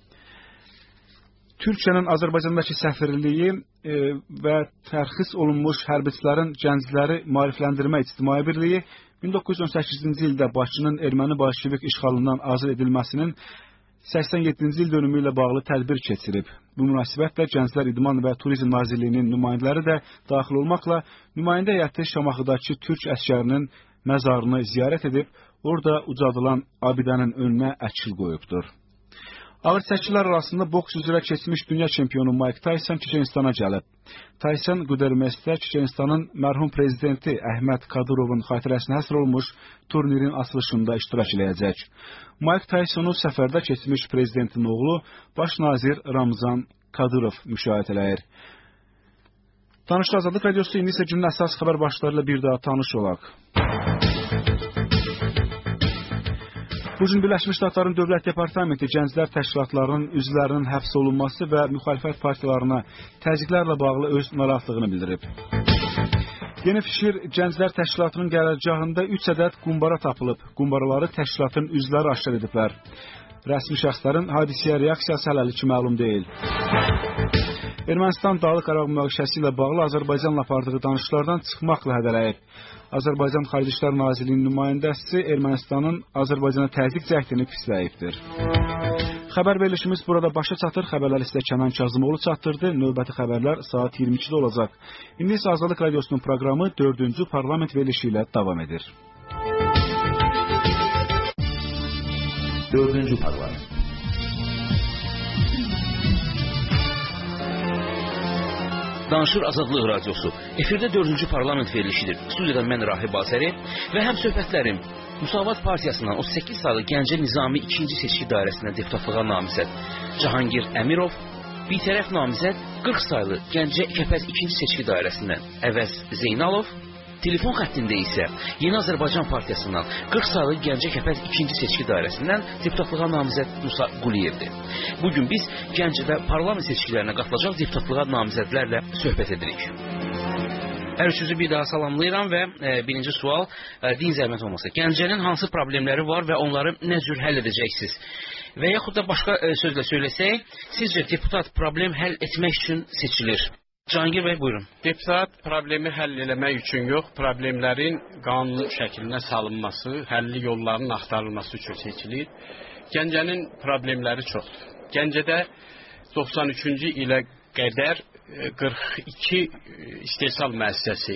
Türkiyənin Azərbaycandakı səfirliyi və tərxis olunmuş hərbiçilərin gəncləri maarifləndirmə ictimai birliyi 1918-ci ildə Bakının erməni bolşevik işğalından azad edilməsinin 87-ci il dönümü ilə bağlı tədbir keçirib. Bu münasibətlə Gənclər İdman və Turizm Nazirliyinin nümayəndələri də daxil olmaqla nümayəndə heyəti Şamaxıdakı türk əsgərinin məzarını ziyarət edib, orada ucadılan abidənin önünə əkil qoyubdur. Ağır çəkilər arasında boks üzrə keçmiş dünya çempionu Mike Tyson Çeçenistana gəlib. Tyson Qudermestdə Çeçenistanın mərhum prezidenti Əhməd Kadırovun xatirəsinə həsr olunmuş turnirin açılışında iştirak edəcək. Mike Tysonu səfərdə keçmiş prezidentin oğlu baş nazir Ramzan Kadyrov müşahidə eləyir. Tanışlar Azadlıq Radiosu indi isə günün əsas xəbər başlarıyla bir daha tanış olaq. Bu gün Birləşmiş Ştatların Dövlət Departamenti gənclər təşkilatlarının üzvlərinin həbs olunması və müxalifət partiyalarına təzyiqlərlə bağlı öz narahatlığını bildirib. Yeni Fikir Gənclər Təşkilatının qərargahında 3 ədəd qumbara tapılıb. Qumbaraları təşkilatın üzvləri aşkar ediblər. Rəsmi şəxslərin hadisəyə reaksiyası hələlik məlum deyil. Ermənistan Dağlıq Qarabağ münaqişəsi ilə bağlı Azərbaycanla apardığı danışıqlardan çıxmaqla hədələyib. Azərbaycan Xarici İşlər Nazirliyinin nümayəndəsi Ermənistanın Azərbaycana təzyiq cəhdini pisləyibdir. Xəbər verilişimiz burada başa çatır. Xəbərləri sizə Kənan Kazımoğlu çatdırdı. Növbəti xəbərlər saat 22-də olacaq. İndi isə Azadlıq Radiosunun proqramı 4-cü parlament verilişi ilə davam edir.
4-cü parlament.
Danışır Azadlıq Radiosu. Efirdə 4-cü parlament verilişidir. Studiyadan mən Rahib Azəri və həm söhbətlərim Müsavat Partiyasından 38 saylı Gəncə Nizami 2-ci seçki dairəsində deputatlığa namizəd Cahangir Əmirov, bitərəf namizəd 40 saylı Gəncə Kəpəz 2-ci seçki dairəsindən Əvəz Zeynalov, telefon xəttində isə Yeni Azərbaycan Partiyasından 40 saylı Gəncə Kəpəz 2-ci seçki dairəsindən deputatlığa namizəd Musa Quliyevdir. Bugün biz Gəncədə parlament seçkilərinə qatılacaq deputatlığa namizədlərlə söhbət edirik. Hər üçünüzü bir daha salamlayıram və birinci sual, din zəhmət olmasa. Gəncənin hansı problemləri var və onları nə cür həll edəcəksiniz? Və yaxud da başqa sözlə söyləsək, sizcə deputat problem həll etmək üçün seçilir? Cahangir bəy, buyurun.
Deputat problemi həll eləmək üçün yox, problemlərin qanun şəklinə salınması, həlli yollarının axtarılması üçün seçilir. Gəncənin problemləri çoxdur. Gəncədə 93-cü ilə qədər 42 istehsal müəssisəsi,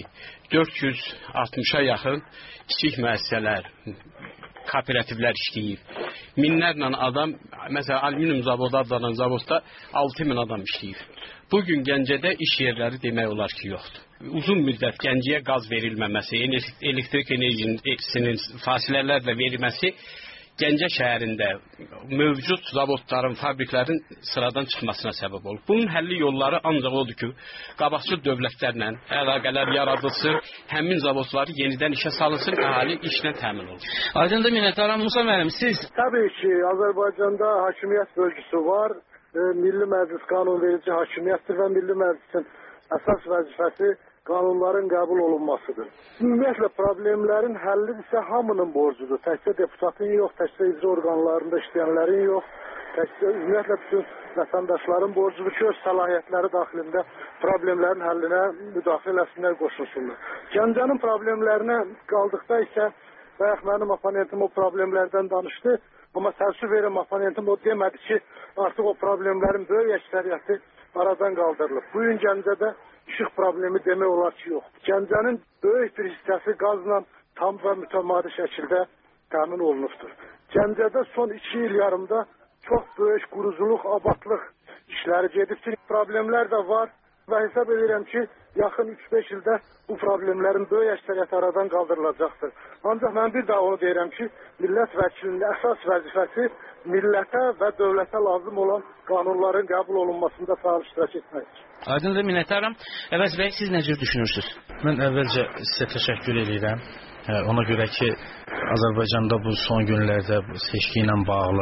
460-a yaxın kiçik müəssisələr, kooperativlər işləyir. Minlərlə adam, məsələn, alüminium zavodu adlanan zavodda 6000 adam işləyir. Bugün Gəncədə iş yerləri demək olar ki, yoxdur. Uzun müddət Gəncəyə qaz verilməməsi, elektrik enerjisinin fasilələrlə verilməsi Gəncə şəhərində mövcud zavodların, fabriklərin sıradan çıxmasına səbəb olur. Bunun həlli yolları ancaq odur ki, qabaqcıl dövlətlərlə əlaqələr yaradılsın, həmin zavodları yenidən işə salınsın, əhali işlə təmin olur.
Aydındır, minnətdaram. Musa müəllim, siz?
Təbii ki, Azərbaycanda hakimiyyət bölgüsü var. Milli Məclis qanunverici hakimiyyətdir və Milli Məclisin əsas vəzifəsi qanunların qəbul olunmasıdır. Ümumiyyətlə, problemlərin həlli isə hamının borcudur. Təkcə deputatın yox, təkcə icra orqanlarında işləyənlərin yox, təkcə ümumiyyətlə bütün vətəndaşların borcudur ki, öz səlahiyyətləri daxilində problemlərin həllinə müdaxilə eləsinlər, qoşulsunlar. Gəncənin problemlərinə qaldıqda isə, bayaq mənim oponentim o problemlərdən danışdı, amma təəssüf verirəm, oponentim o demədi ki, artıq o problemlərin böyük əksəriyyəti aradan qaldırılıb. Bu gün Gəncədə işıq problemi demək olar ki, yoxdur. Gəncənin böyük bir hissəsi qazla tam və mütəmadi şəkildə təmin olunubdur. Gəncədə son 2 il yarımda çox böyük quruculuq, abadlıq işləri gedibdir. Problemlər də var və hesab edirəm ki, yaxın 3-5 ildə bu problemlərin böyük əksəriyyəti aradan qaldırılacaqdır. Ancaq mən bir daha onu deyirəm ki, millət vəkilinin əsas vəzifəsi millətə və dövlətə lazım olan qanunların qəbul olunmasında fəal iştirak etməkdir.
Aydındır, minnətdaram. Əvəz bəy, siz nə cür düşünürsünüz?
Mən əvvəlcə sizə təşəkkür edirəm. Ona görə ki, Azərbaycanda bu son günlərdə seçki ilə bağlı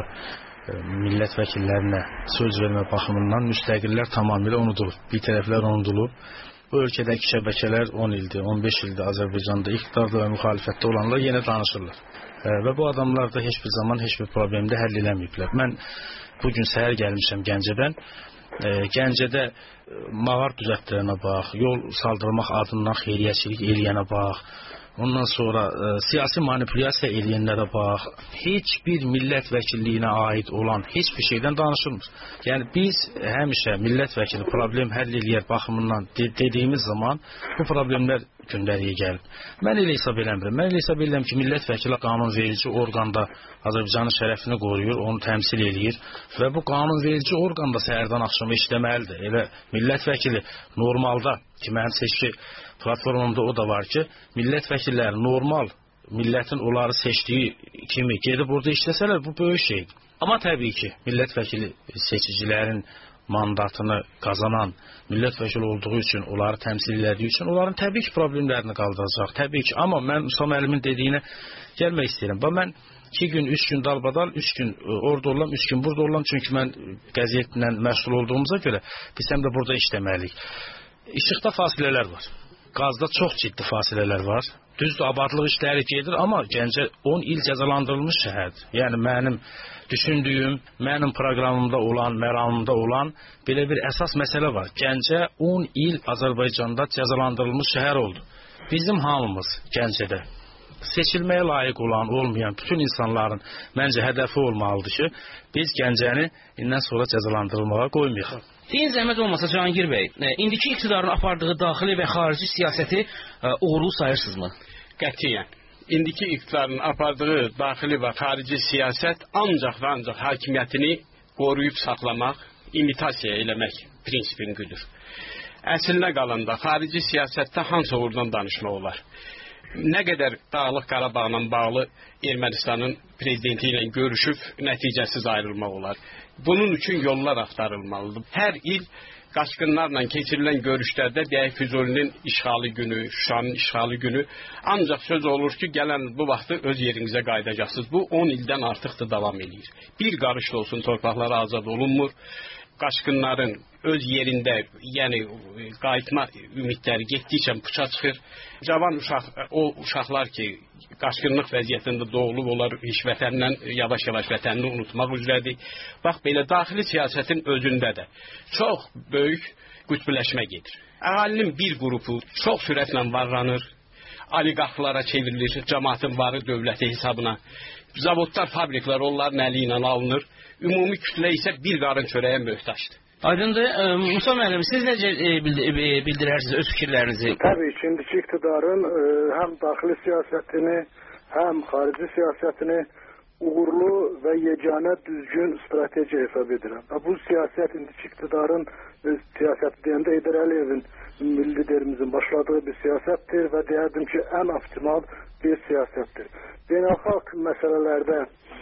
millət vəkillərinə söz vermə baxımından müstəqillər tamamilə unudulub. Bir tərəflər unudulub. Bu ölkədəki şəbəkələr 10 ildir, 15 ildir Azərbaycanda iqtidarda və müxalifətdə olanlar yenə danışırlar. Və bu adamlar da heç bir zaman heç bir problemdə həll eləməyiblər. Mən bugün səhər gəlmişəm Gəncədən. Gəncədə mağar düzəltdirənə bax, yol saldırmaq adından xeyriyyəçilik eləyənə bax, ondan sonra siyasi manipulyasiya eləyənlərə bax, heç bir millət vəkilliyinə aid olan heç bir şeydən danışılmır. Yəni biz həmişə millət vəkili problem həll eləyər baxımından dediyimiz zaman bu problemlər gündəliyə gəlib. Mən elə hesab eləmirəm. Mən elə hesab edirəm ki, millət vəkili qanunverici orqanda Azərbaycanın şərəfini qoruyur, onu təmsil eləyir və bu qanunverici orqanda səhərdən axşama işləməlidir. Elə millət vəkili normalda ki, mənim seçki platformumda o da var ki, millət vəkilləri normal millətin onları seçdiyi kimi gedib orada işləsələr bu böyük şeydir. Amma təbii ki, millət vəkili seçicilərin mandatını qazanan millət vəkili olduğu üçün, onları təmsil elədiyi üçün onların təbii ki, problemlərini qaldıracaq. Təbii ki, amma mən Musa müəllimin dediyinə gəlmək istəyirəm. Mən 2 gün, 3 gün dalbadal, 3 gün orada olam, 3 gün burada olam. Çünki mən qəzetlə məşğul olduğumuza görə biz həm də burada işləməliyik. İşıqda fasilələr var. Qazda çox ciddi fasilələr var. Düzdür, abadlıq işləri gedir, amma Gəncə 10 il cəzalandırılmış şəhərdir. Yəni mənim düşündüyüm, mənim proqramımda olan, məramımda olan belə bir əsas məsələ var. Gəncə 10 il Azərbaycanda cəzalandırılmış şəhər oldu. Bizim hamımız Gəncədə seçilməyə layiq olan, olmayan bütün insanların məncə hədəfi olmalıdır ki, biz Gəncəni indən sonra cəzalandırılmağa qoymayaq.
Deyin zəhmət olmasa Cahangir bəy, indiki iqtidarın apardığı daxili və xarici siyasəti uğurlu sayırsınızmı?
Qətiyyən. İndiki iqtidarın apardığı daxili və xarici siyasət ancaq və ancaq hakimiyyətini qoruyub saxlamaq, imitasiya eləmək prinsipini güdür. Əslinə qalanda xarici siyasətdə hansı uğurdan danışmaq olar? Nə qədər Dağlıq Qarabağla bağlı Ermənistanın prezidenti ilə görüşüb nəticəsiz ayrılmaq olar. Bunun üçün yollar axtarılmalıdır. Hər il qaçqınlarla keçirilən görüşlərdə deyək Füzulinin işğalı günü, Şuşanın işğalı günü ancaq söz olur ki, gələn bu vaxtı öz yerinizə qayıdacaqsınız. Bu 10 ildən artıqdır davam edir. Bir qarış da olsun torpaqlara azad olunmur. Qaçqınların öz yerində, yəni qayıtma ümidləri getdikcə puça çıxır. Cavan uşaq, o uşaqlar ki, qaçqınlıq vəziyyətində doğulub onlar heç vətənlə, yavaş-yavaş vətənini unutmaq üzrədir. Bax, belə daxili siyasətin özündə də çox böyük qütbləşmə gedir. Əhalinin bir qrupu çox sürətlə varlanır, oliqarxlara çevrilir, cəmaatın varı dövləti hesabına. Zavodlar, fabriklər onların əli ilə alınır. Ümumi kütlə isə bir qarın çörəyə möhtaçdır.
Aydındır. Musa müəllim, siz necə bildirərsiniz öz fikirlərinizi?
Təbii ki, indiki iqtidarın həm daxili siyasətini, həm xarici siyasətini uğurlu və yeganə düzgün strateji hesab edirəm. Bu siyasət indiki iqtidarın siyasəti deyəndə Heydər Əliyevin milli liderimizin başladığı bir siyasətdir və deyərdim ki, ən optimal bir siyasətdir. Beynəlxalq məsələlərdə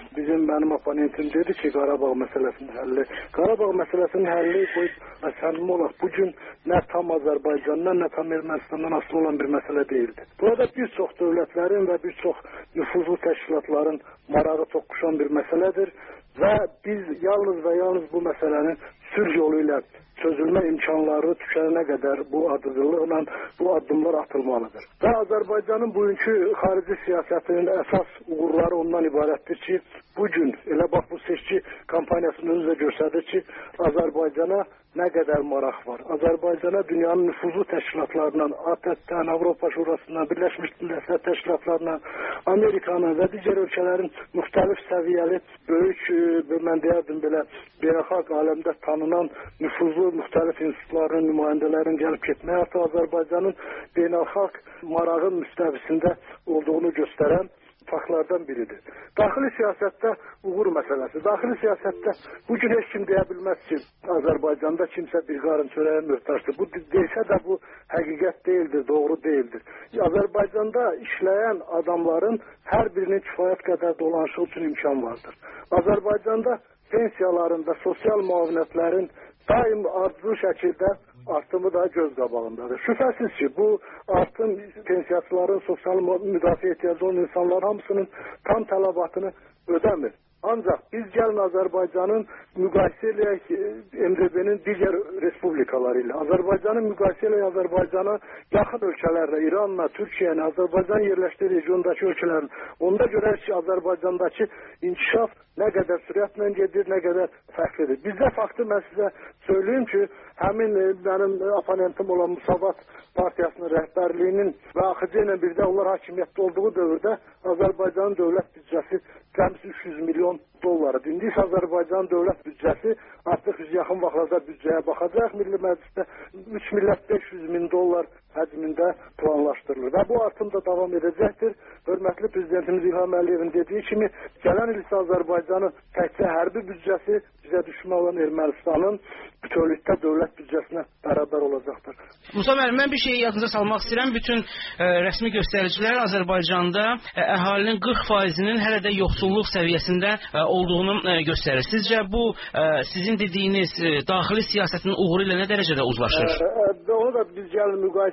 mənim oponentim dedi ki, Qarabağ məsələsinin həlli. Qarabağ məsələsinin həlli səmimi olaraq bugün nə tam Azərbaycandan, nə tam Ermənistandan asılı olan bir məsələ deyildi. Burada bir çox dövlətlərin və bir çox nüfuzlu təşkilatların marağı toqquşan bir məsələdir və biz yalnız və yalnız bu məsələnin sülh yolu ilə çözülmə imkanları tükənənə qədər bu ardıcıllıqla bu addımlar atılmalıdır. Və Azərbaycanın bugünkü xarici siyasətinin əsas uğurları ondan ibarətdir ki, bugün elə bax bu seçki kampaniyasının özü də göstərir ki, Azərbaycana nə qədər maraq var. Azərbaycana dünyanın nüfuzlu təşkilatlarından, ATƏT-dən, Avropa Şurasından, Birləşmiş Millətlər təşkilatlarından, Amerikanın və digər ölkələrin müxtəlif səviyyəli, böyük, mən deyərdim belə, beynəlxalq aləmdə tanınan nüfuzlu müxtəlif institutların, nümayəndələrin gəlib getməyə artıq Azərbaycanın beynəlxalq marağın müstəvisində olduğunu göstərən faktlardan biridir. Daxili siyasətdə uğur məsələsi. Daxili siyasətdə bugün heç kim deyə bilməz ki, Azərbaycanda kimsə bir qarın çörəyə möhtaçdır. Bu desə də bu həqiqət deyildir, doğru deyildir. Azərbaycanda işləyən adamların hər birinin kifayət qədər dolanışı üçün imkan vardır. Azərbaycanda pensiyalarında, sosial müavinətlərin daim ardıcıl şəkildə artımı da göz qabağındadır. Şübhəsiz ki, bu artım pensiyaçıların, sosial müdafiə ehtiyacı olan insanların hamısının tam tələbatını ödəmir. Ancaq biz gəlin Azərbaycanın müqayisə eləyək MDB-nin digər respublikaları ilə. Azərbaycanın müqayisə eləyək Azərbaycana yaxın ölkələrlə, İranla, Türkiyəni, Azərbaycan yerləşdiyi regiondakı ölkələrin. Onda görək ki, Azərbaycandakı inkişaf nə qədər sürətlə gedir, nə qədər fərqlidir. Bizdə faktı mən sizə söyleyeyim ki, həmin mənim oponentim olan Musavat Partiyasının rəhbərliyinin və AXC ilə birdə onlar hakimiyyətdə olduğu dövrdə Azərbaycanın dövlət büdcəsi cəmsi 300 milyon dollarıdır. İndi isə Azərbaycanın dövlət büdcəsi artıq yaxın vaxtlarda büdcəyə baxacaq. Milli Məclisdə 3 milyard 500 min dollar həcmində planlaşdırılır. Və bu artım da davam edəcəkdir. Hörmətli Prezidentimiz İlham Əliyevin dediyi kimi, gələn il isə Azərbaycanın təkcə hərbi büdcəsi bizə düşmən olan Ermənistanın bütövlükdə dövlət büdcəsinə bərabər olacaqdır.
Musa müəllim, mən bir şeyi yadınıza salmaq istəyirəm. Bütün rəsmi göstəricilər Azərbaycanda əhalinin 40%-nin hələ də yoxsulluq səviyyəsində olduğunu göstərir. Sizcə bu sizin dediyiniz daxili siyasətin uğuru ilə nə dərəcədə uzlaşır?
Onu da biz gəlin müqayisə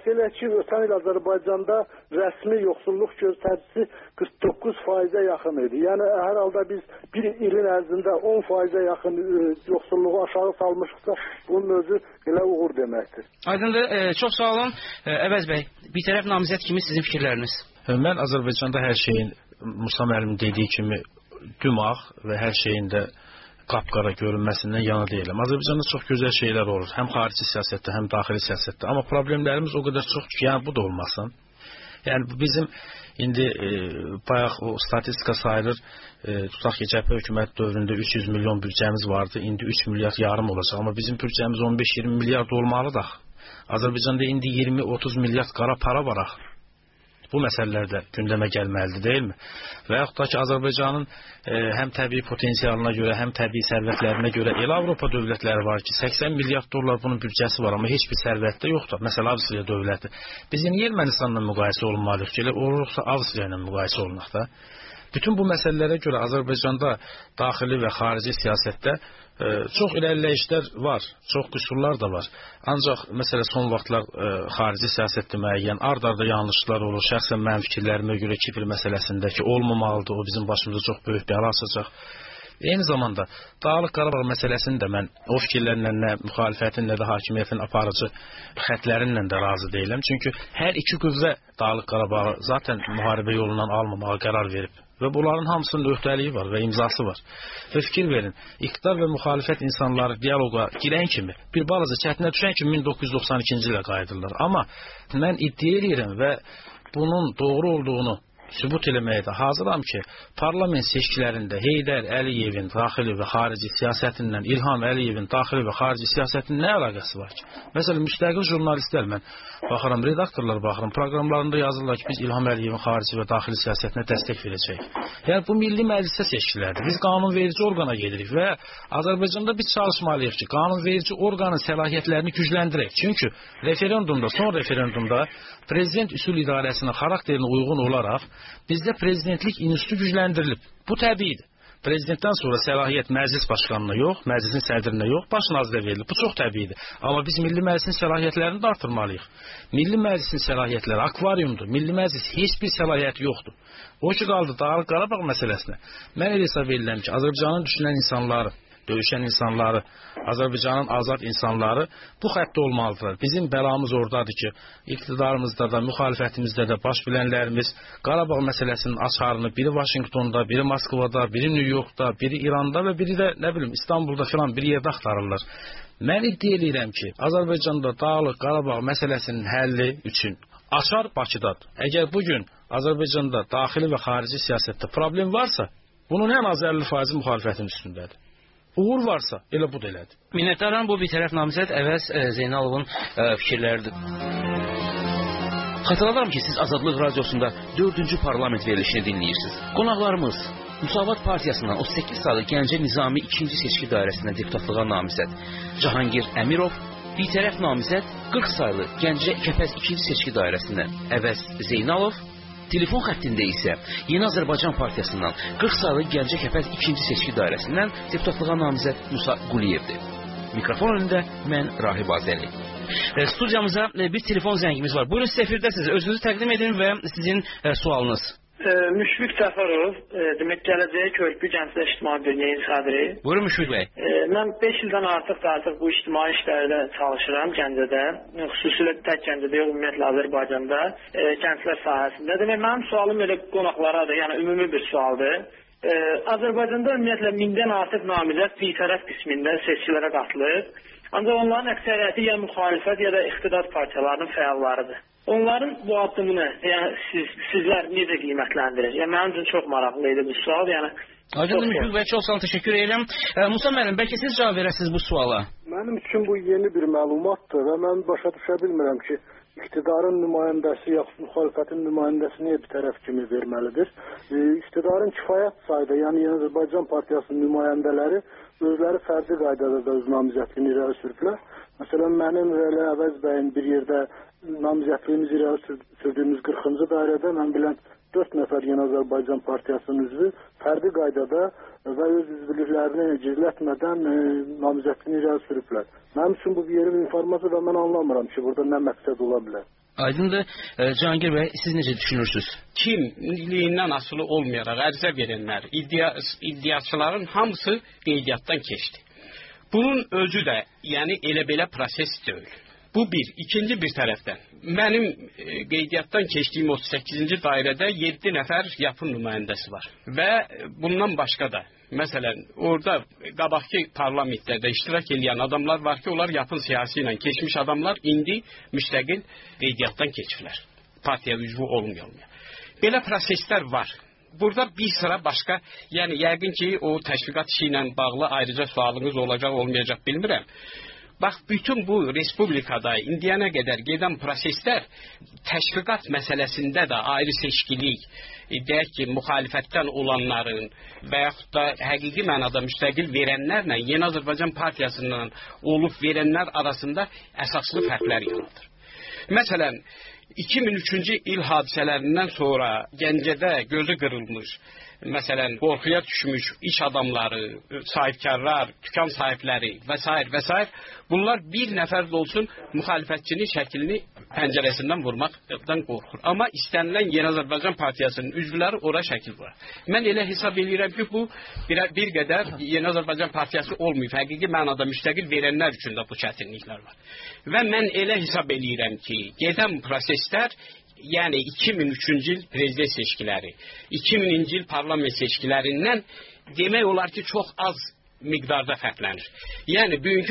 Qeyd edək ki, ötən il Azərbaycanda rəsmi yoxsulluq göstəricisi 49%-ə yaxın idi. Yəni hər halda biz bir ilin ərzində 10%-ə yaxın yoxsulluğu aşağı salmışıqsa, bunun özü elə uğur deməkdir.
Aydındır. Çox sağ olun. Əvəz bəy, bir tərəf namizəd kimi sizin fikirləriniz?
Mən Azərbaycanda hər şeyin Musa müəllim dediyi kimi dümağ və hər şeyin də qapqara görünməsindən yana deyiləm. Azərbaycanda çox gözəl şeylər olur. Həm xarici siyasətdə, həm daxili siyasətdə. Amma problemlərimiz o qədər çoxdur ki, yəni bu da olmasın. Yəni bizim indi bayaq o statistika sayılır. Tutaq ki, cəbhə hökumət dövründə 300 milyon büdcəmiz vardı. İndi 3 milyard yarım olacaq. Amma bizim büdcəmiz 15-20 milyard olmalıdır. Azərbaycanda indi 20-30 milyard qara para var axı. Bu məsələlər də gündəmə gəlməlidir, deyilmi? Və yaxud da ki, Azərbaycanın həm təbii potensialına görə, həm təbii sərvətlərinə görə elə Avropa dövlətləri var ki, 80 milyard dollar bunun büdcəsi var, amma heç bir sərvətdə yoxdur. Məsələn, Avstriya dövləti. Biz niyə Ermənistanla müqayisə olunmalıyıq ki, elə olursa Avstriya ilə müqayisə olunaq da. Bütün bu məsələlərə görə Azərbaycanda daxili və xarici siyasətdə çox irəliləyişlər var, çox qüsurlar da var. Ancaq məsələ son vaxtlar xarici siyasətdə müəyyən ard-arda yanlışlar olur. Şəxsən mənim fikirlərimə görə Kipr məsələsindəki olmamalıdır, o bizim başımıza çox böyük bəla açacaq. Eyni zamanda Dağlıq Qarabağ məsələsini də mən o fikirlərlə nə müxalifətin, nə də hakimiyyətin aparıcı xətlərinlə də razı deyiləm. Çünki hər iki qüvvə Dağlıq Qarabağı zaten müharibə yolundan almamağa qərar verib. Və bunların hamısının öhdəliyi var və imzası var. Və fikir verin, iqtidar və müxalifət insanları diyaloqa girən kimi, bir balaca çətinə düşən kimi 1992-ci ilə qayıdırlar. Amma mən iddia edirəm və bunun doğru olduğunu sübut eləməyə də hazıram ki, parlament seçkilərində Heydər Əliyevin daxili və xarici siyasətindən İlham Əliyevin daxili və xarici siyasətinin nə əlaqəsi var ki? Məsələn, müstəqil jurnalistlər, mən baxıram, redaktorlar baxıram, proqramlarında yazırlar ki, biz İlham Əliyevin xarici və daxili siyasətinə dəstək verəcəyik. Yəni, bu milli məclisə seçkilərdir. Biz qanunverici orqana gedirik və Azərbaycanda biz çalışmalıyıq ki, qanunverici orqanın səlahiyyətlərini gücləndirək. Çünki referendumda, son referendumda prezident üsul idarəsinin xarakterinə uyğun olaraq bizdə prezidentlik institutu gücləndirilib. Bu təbiidir. Prezidentdən sonra səlahiyyət məclis başqanına yox, məclisin sədrinə yox, baş nazirə verilir. Bu çox təbiidir. Amma biz milli məclisin səlahiyyətlərini də artırmalıyıq. Milli məclisin səlahiyyətləri akvariumdur. Milli məclis heç bir səlahiyyəti yoxdur. O ki qaldı Dağlıq Qarabağ məsələsinə. Mən elə hesab edirəm ki, Azərbaycanın düşünən insanları, döyüşən insanları, Azərbaycanın azad insanları bu xəttdə olmalıdırlar. Bizim bəlamız oradadır ki, iqtidarımızda da, müxalifətimizdə də baş bilənlərimiz Qarabağ məsələsinin açarını biri Vaşinqtonda, biri Moskvada, biri New Yorkda, biri İranda və biri də, nə bilim, İstanbulda filan bir yerdə axtarırlar. Mən iddia edirəm ki, Azərbaycanda Dağlıq Qarabağ məsələsinin həlli üçün açar Bakıdadır. Əgər bugün Azərbaycanda daxili və xarici siyasətdə problem varsa, bunun ən az 50% müxalifətin üstündədir. Uğur varsa, elə bu da elədir.
Minnətdaram, bu bir tərəf namizəd Əvəz Zeynalovun fikirləridir. Xatırladıram ki, siz Azadlıq Radiosunda 4-cü parlament verilişini dinləyirsiniz. Qonaqlarımız Müsavat Partiyasından 38 saylı Gəncə Nizami 2-ci seçki dairəsində deputatlığa namizəd Cahangir Əmirov, bir tərəf namizəd 40 saylı Gəncə Kəpəz 2-ci seçki dairəsindən Əvəz Zeynalov, telefon xəttində isə Yeni Azərbaycan Partiyasından 40 saylı Gəncə Kəpəz 2-ci seçki dairəsindən deputatlığa namizəd Musa Quliyevdir. Mikrofon önündə mən Rahib Azəli. Studiyamıza bir telefon zəngimiz var. Buyurun, siz efirdəsiniz. Özünüzü təqdim edin və sizin sualınız.
Müşfiq Səfərov, demək Gələcəyə Körpü Gənclər İctimai Birliyinin sədri.
Buyurun Müşfiq bəy.
Mən 5 ildən artıq bu ictimai işlərdə çalışıram Gəncədə. Xüsusilə tək Gəncədə, ümumiyyətlə Azərbaycanda gənclər sahəsində. Demək, mənim sualım elə qonaqlaradır, yəni ümumi bir sualdır. Azərbaycanda ümumiyyətlə 1000-dən artıq namizəd birtərəf qismində seçkilərə qatılıb. Ancaq onların əksəriyyəti ya müxalifət, ya da iqtidar partiyalarının fəallarıdır. Onların bu addımını, yəni sizlər necə qiymətləndirir? Yəni mənim üçün çox maraqlı idi bu sual. Yəni
Aydın Müşfiq bəy, çox sağ olun, təşəkkür edirəm. Musa müəllim, bəlkə siz cavab verəsiniz bu suala?
Mənim üçün bu yeni bir məlumatdır və mən başa düşə bilmirəm ki, iqtidarın nümayəndəsi yaxud müxalifətin nümayəndəsi niyə bir tərəf kimi verməlidir? İqtidarın kifayət sayda, yəni Yeni Azərbaycan Partiyasının nümayəndələri özləri fərdi qaydada da öz namizədliyini irəli sürüblər. Məsələn, mənim və Əvəz bəyin bir yerdə namizədliyimizi irəli sürdüyümüz 40-cı dairədə mən bilən 4 nəfər Yeni Azərbaycan Partiyasının üzvü fərdi qaydada və öz üzvlüklərini gizlətmədən namizədliyini irəli sürüblər. Mənim üçün bu bir yeni informasiya və mən anlamıram ki, burada nə məqsəd ola bilər.
Aydındır. Cahangir bəy, siz necə düşünürsünüz?
Kimliyindən asılı olmayaraq ərizə verənlər, iddiaçıların hamısı qeydiyyatdan keçdi. Bunun özü də, yəni elə belə proses deyil. Bu bir. İkinci bir tərəfdən, mənim qeydiyyatdan keçdiyim 38-ci dairədə 7 nəfər yapın nümayəndəsi var. Və bundan başqa da, məsələn, orada qabaqki parlamentlərdə iştirak edən adamlar var ki, onlar yapın siyasi ilə keçmiş adamlar indi müstəqil qeydiyyatdan keçirlər. Partiya üzvü olmuyor. Belə proseslər var. Burada bir sıra başqa, yəni yəqin ki, o təşviqat işi ilə bağlı ayrıca sualınız olacaq, olmayacaq bilmirəm. Bax, bütün bu respublikada indiyənə qədər gedən proseslər təşviqat məsələsində də ayrı seçkilik, deyək ki, müxalifətdən olanların və yaxud da həqiqi mənada müstəqil verənlərlə Yeni Azərbaycan Partiyasından olub verənlər arasında əsaslı fərqlər yaradır. Məsələn, 2003-cü il hadisələrindən sonra Gəncədə gözü qırılmış, məsələn, qorxuya düşmüş iş adamları, sahibkarlar, dükan sahibləri və s. bunlar bir nəfər də olsun müxalifətçinin şəklini pəncərəsindən vurmaqdan qorxur. Amma istənilən Yeni Azərbaycan Partiyasının üzvləri ora şəkil var. Mən elə hesab edirəm ki, bu bir qədər Yeni Azərbaycan Partiyası olmayıb. Həqiqi mənada müstəqil verənlər üçün də bu çətinliklər var. Və mən elə hesab edirəm ki, gedən proseslər, yəni 2003-cü il prezident seçkiləri, 2000-ci il parlament seçkilərindən demək olar ki, çox az miqdarda fərqlənir. Yəni, bugünkü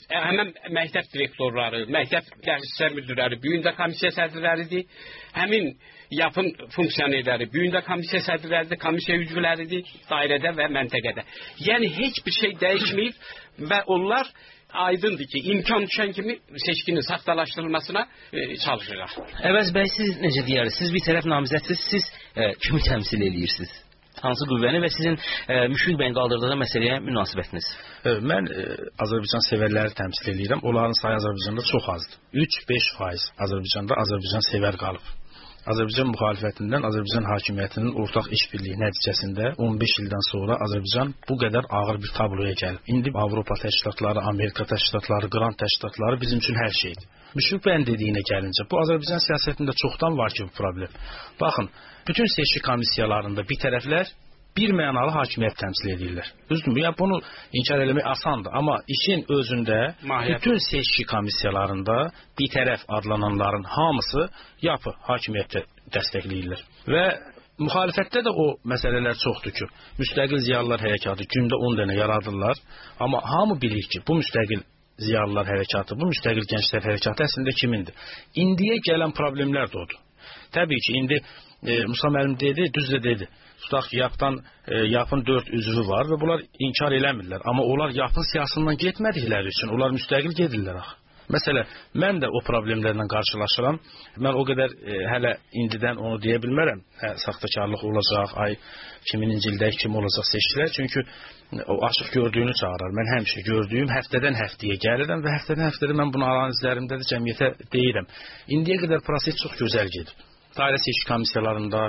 məktəb direktorları, məktəb dərslər müdürləri bugündə komissiya sədrləridir, həmin yapın funksiyonerləri bugündə komissiya sədrləridir, komissiya üzvləridir, dairədə və məntəqədə. Yəni, heç bir şey dəyişməyib və onlar aydındır ki, imkan düşən kimi seçkinin saxtalaşdırılmasına çalışacaq.
Əvəz bəy, siz necə deyirsiniz? Siz bir tərəf namizədsiniz, siz kimi təmsil edirsiniz? Hansı qüvvəni və sizin Müşfiq bəyin qaldırdığı məsələyə münasibətiniz?
Mən Azərbaycan sevərləri təmsil edirəm. Onların sayı Azərbaycanda çox azdır. 3-5% Azərbaycanda Azərbaycan sevər qalıb. Azərbaycan müxalifətindən Azərbaycan hakimiyyətinin ortaq işbirliyi nəticəsində 15 ildən sonra Azərbaycan bu qədər ağır bir tabloya gəlib. İndi Avropa təşkilatları, Amerika təşkilatları, qrant təşkilatları bizim üçün hər şeydir. Müşfiq bəyin dediyinə gəlincə, bu Azərbaycan siyasətində çoxdan var ki bu problem. Baxın, bütün seçki komissiyalarında bir tərəflər bir mənalı hakimiyyət təmsil edirlər. Düzdürmü? Yəni bunu inkar eləmək asandır, amma işin özündə bütün seçki komissiyalarında bir tərəf adlananların hamısı yapı hakimiyyəti dəstəkləyirlər. Və müxalifətdə də o məsələlər çoxdur ki, müstəqil ziyalılar hərəkatı gündə 10 dənə yaradırlar, amma hamı bilir ki, bu müstəqil ziyalılar hərəkatı, bu müstəqil gənclər hərəkatı əslində kimindir? İndiyə gələn problemlər də odur. Təbii ki, indi Musa müəllim dedi, düz də dedi. Tutaq ki, yapın 4 üzvü var və bunlar inkar eləmirlər. Amma onlar yapın siyasından getmədikləri üçün onlar müstəqil gedirlər axı. Məsələn, mən də o problemlərlə qarşılaşıram. Mən o qədər hələ indidən onu deyə bilmərəm. Saxtakarlıq olacaq, 2000-ci ildə kim olacaq seçkilər. Çünki o açıq gördüyünü çağırar. Mən həmişə gördüyüm həftədən həftəyə gəlirəm və həftədən həftədə mən bunu analizlərimdə də cəmiyyətə deyirəm. İndiyə qədər proses çox gözəl gedib. Dairə seçki komissiyalarında,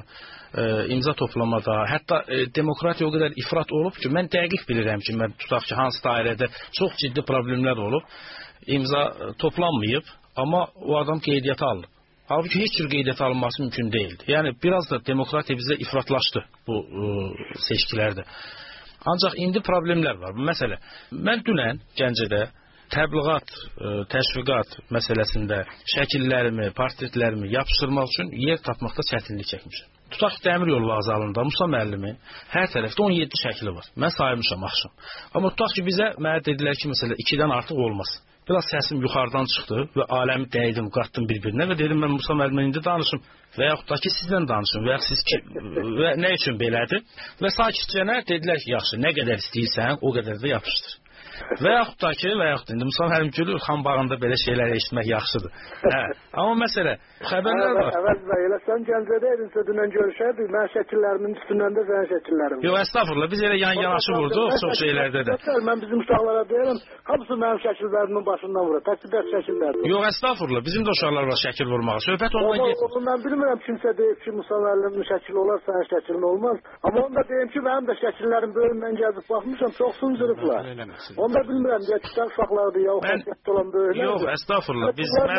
imza toplamada, hətta demokratiya o qədər ifrat olub ki, mən dəqiq bilirəm ki, mən tutaq ki, hansı dairədə çox ciddi problemlər olub, imza toplanmayıb, amma o adam qeydiyyata alınıb. Halbuki heç bir qeydiyyata alınması mümkün deyildi. Yəni, biraz da demokratiya bizə ifratlaşdı bu seçkilərdə. Ancaq indi problemlər var. Məsələ, mən dünən Gəncədə təbliğat, təşviqat məsələsində şəkillərimi, portretlərimi yapışdırmaq üçün yer tapmaqda çətinlik çəkmişəm. Tutaq ki, dəmir yolu vağzalında Musa müəllimin hər tərəfdə 17 şəkli var. Mən saymışam axşam. Amma tutaq ki, bizə mənə dedilər ki, məsələ 2-dən artıq olmaz. Biraz səsim yuxarıdan çıxdı və aləmi dəydim, qatdım bir-birinə və dedim, mən Musa müəllimə indi danışım və yaxud da ki, sizdən danışım və yaxud siz ki, və nə üçün belədir? Və sakitcənə dedilər ki, yaxşı, nə qədər istəyirsən, o qədər də yapışdır. Və yaxud da ki, indi Musa müəllim gülür, xan bağında belə şeyləri eşitmək yaxşıdır. Amma məsələ, xəbərlər var.
Əvəz bəy, elə sən Gəncədə edinsə dünən görüşərdik, mən şəkillərimin üstündən də sənin şəkillərim.
Yox, estağfurullah, biz elə yan-yanaşı vurduq, çox şeylərdə də.
Mən bizim uşaqlara deyirəm, hamısı mənim şəkillərimin başından vurur, təkcə dərs şəkillərdir.
Yox, estağfurullah, bizim də uşaqlar var şəkil vurmağa, söhbət ondan getmir.
Onu mən bilmirəm, kimsə deyib ki, Musa müəllimin şəkili olar, sənin şəklin olmaz. Amma onu da deyim ki, mənim də şəkillərim böyündən gəzib baxmışam, çox sındırıblar. Onu da bilmirəm, ya kitab uşaqlardır, ya o xəziyyətdə olan böyüklərdir.
Yox, estağfurullah, biz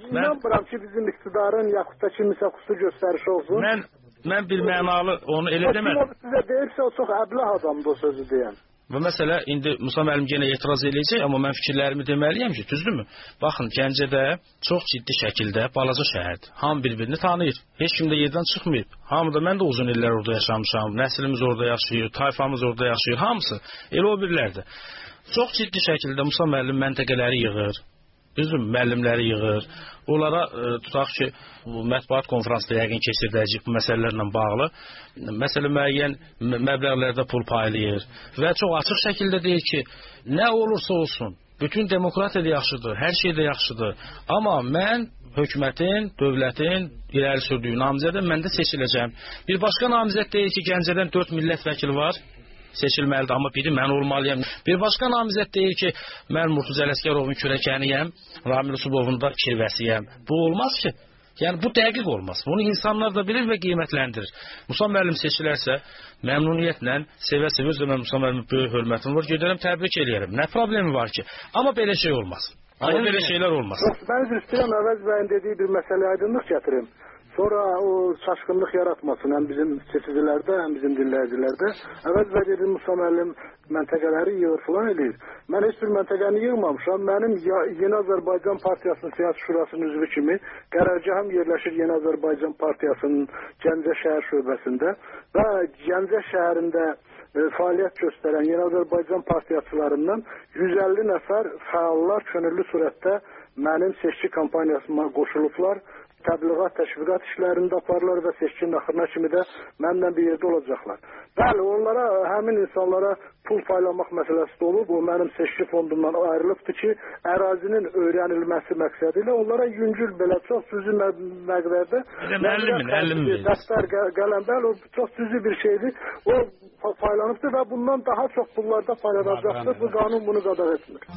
İnanmıram ki bizim iktidarın yaxud da kimisə xüsusi göstərişi olsun.
Mən bir mənalı onu elə demədim.
Sizə deyirsə o çox əbləh adamdır o sözü deyən.
Və məsələ indi Musa müəllim yenə etiraz eləyəcək, amma mən fikirlərimi deməliyəm ki, düzdürmü? Baxın, Gəncədə çox ciddi şəkildə balaca şəhərdir. Hamı bir-birini tanıyır. Heç kim də yerdən çıxmayıb. Hamı da mən də uzun illər orada yaşamışam. Nəslimiz orada yaşayır, tayfamız orada yaşayır, hamısı. Elə o birlərdir. Çox ciddi şəkildə Musa müəllim məntəqələri yığır. Düzdürmü? Müəllimləri yığır. Onlara tutaq ki, bu mətbuat konferansda yəqin keçiriləcək bu məsələlərlə bağlı. Məsələ müəyyən məbləğlərdə pul paylayır və çox açıq şəkildə deyir ki, nə olursa olsun, bütün demokratiya da yaxşıdır, hər şey də yaxşıdır. Amma mən hökumətin, dövlətin irəli sürdüyü namizədə mən də seçiləcəm. Bir başqa namizəd deyir ki, Gəncədən 4 millət vəkili var. Seçilməlidir, amma biri mən olmalıyam. Bir başqa namizəd deyir ki, mən Murtuza Ələsgərovun kürəkəniyəm, Ramil Usubovun da kirvəsiyəm. Bu olmaz ki. Yəni, bu dəqiq olmaz. Bunu insanlar da bilir və qiymətləndirir. Musa müəllim seçilərsə, məmnuniyyətlə, sevə-sevə özlə mən Musa müəllimin böyük hörmətim var, gedərəm, təbrik eləyərəm. Nə problemi var ki? Amma belə şey olmaz. Amma belə şeylər olmaz.
Mən istəyirəm, Əvəz bəyin dediyi bir məsələ aydınlıq gətirim. Sonra o çaşqınlıq yaratmasın həm bizim seçicilərdə, həm bizim dinləyicilərdə. Əvvəl və dedim Musa müəllim məntəqələri yığır filan edir. Mən heç bir məntəqəni yığmamışam. Mənim Yeni Azərbaycan Partiyasının Siyasi Şurasının üzvü kimi qərargahım yerləşir Yeni Azərbaycan Partiyasının Gəncə şəhər şöbəsində və Gəncə şəhərində fəaliyyət göstərən Yeni Azərbaycan partiyaçılarından 150 nəfər fəallar könüllü surətdə mənim seçki kampaniyasıma qoşulublar. Təbliğat, təşviqat işlərində aparırlar və seçkinin axırına kimi də mənimlə bir yerdə olacaqlar. Bəli, onlara, həmin insanlara pul paylamaq məsələsi də olub. O mənim seçki fondumdan ayrılıbdır ki, ərazinin öyrənilməsi məqsədi ilə onlara yüngül belə çox cüzi məqdərdə dəstər gələn, bəli, o çox cüzi bir şeydir. O paylanıbdır və bundan daha çox pullarda paylanacaqdır. Bu qanun bunu qadağan etmir.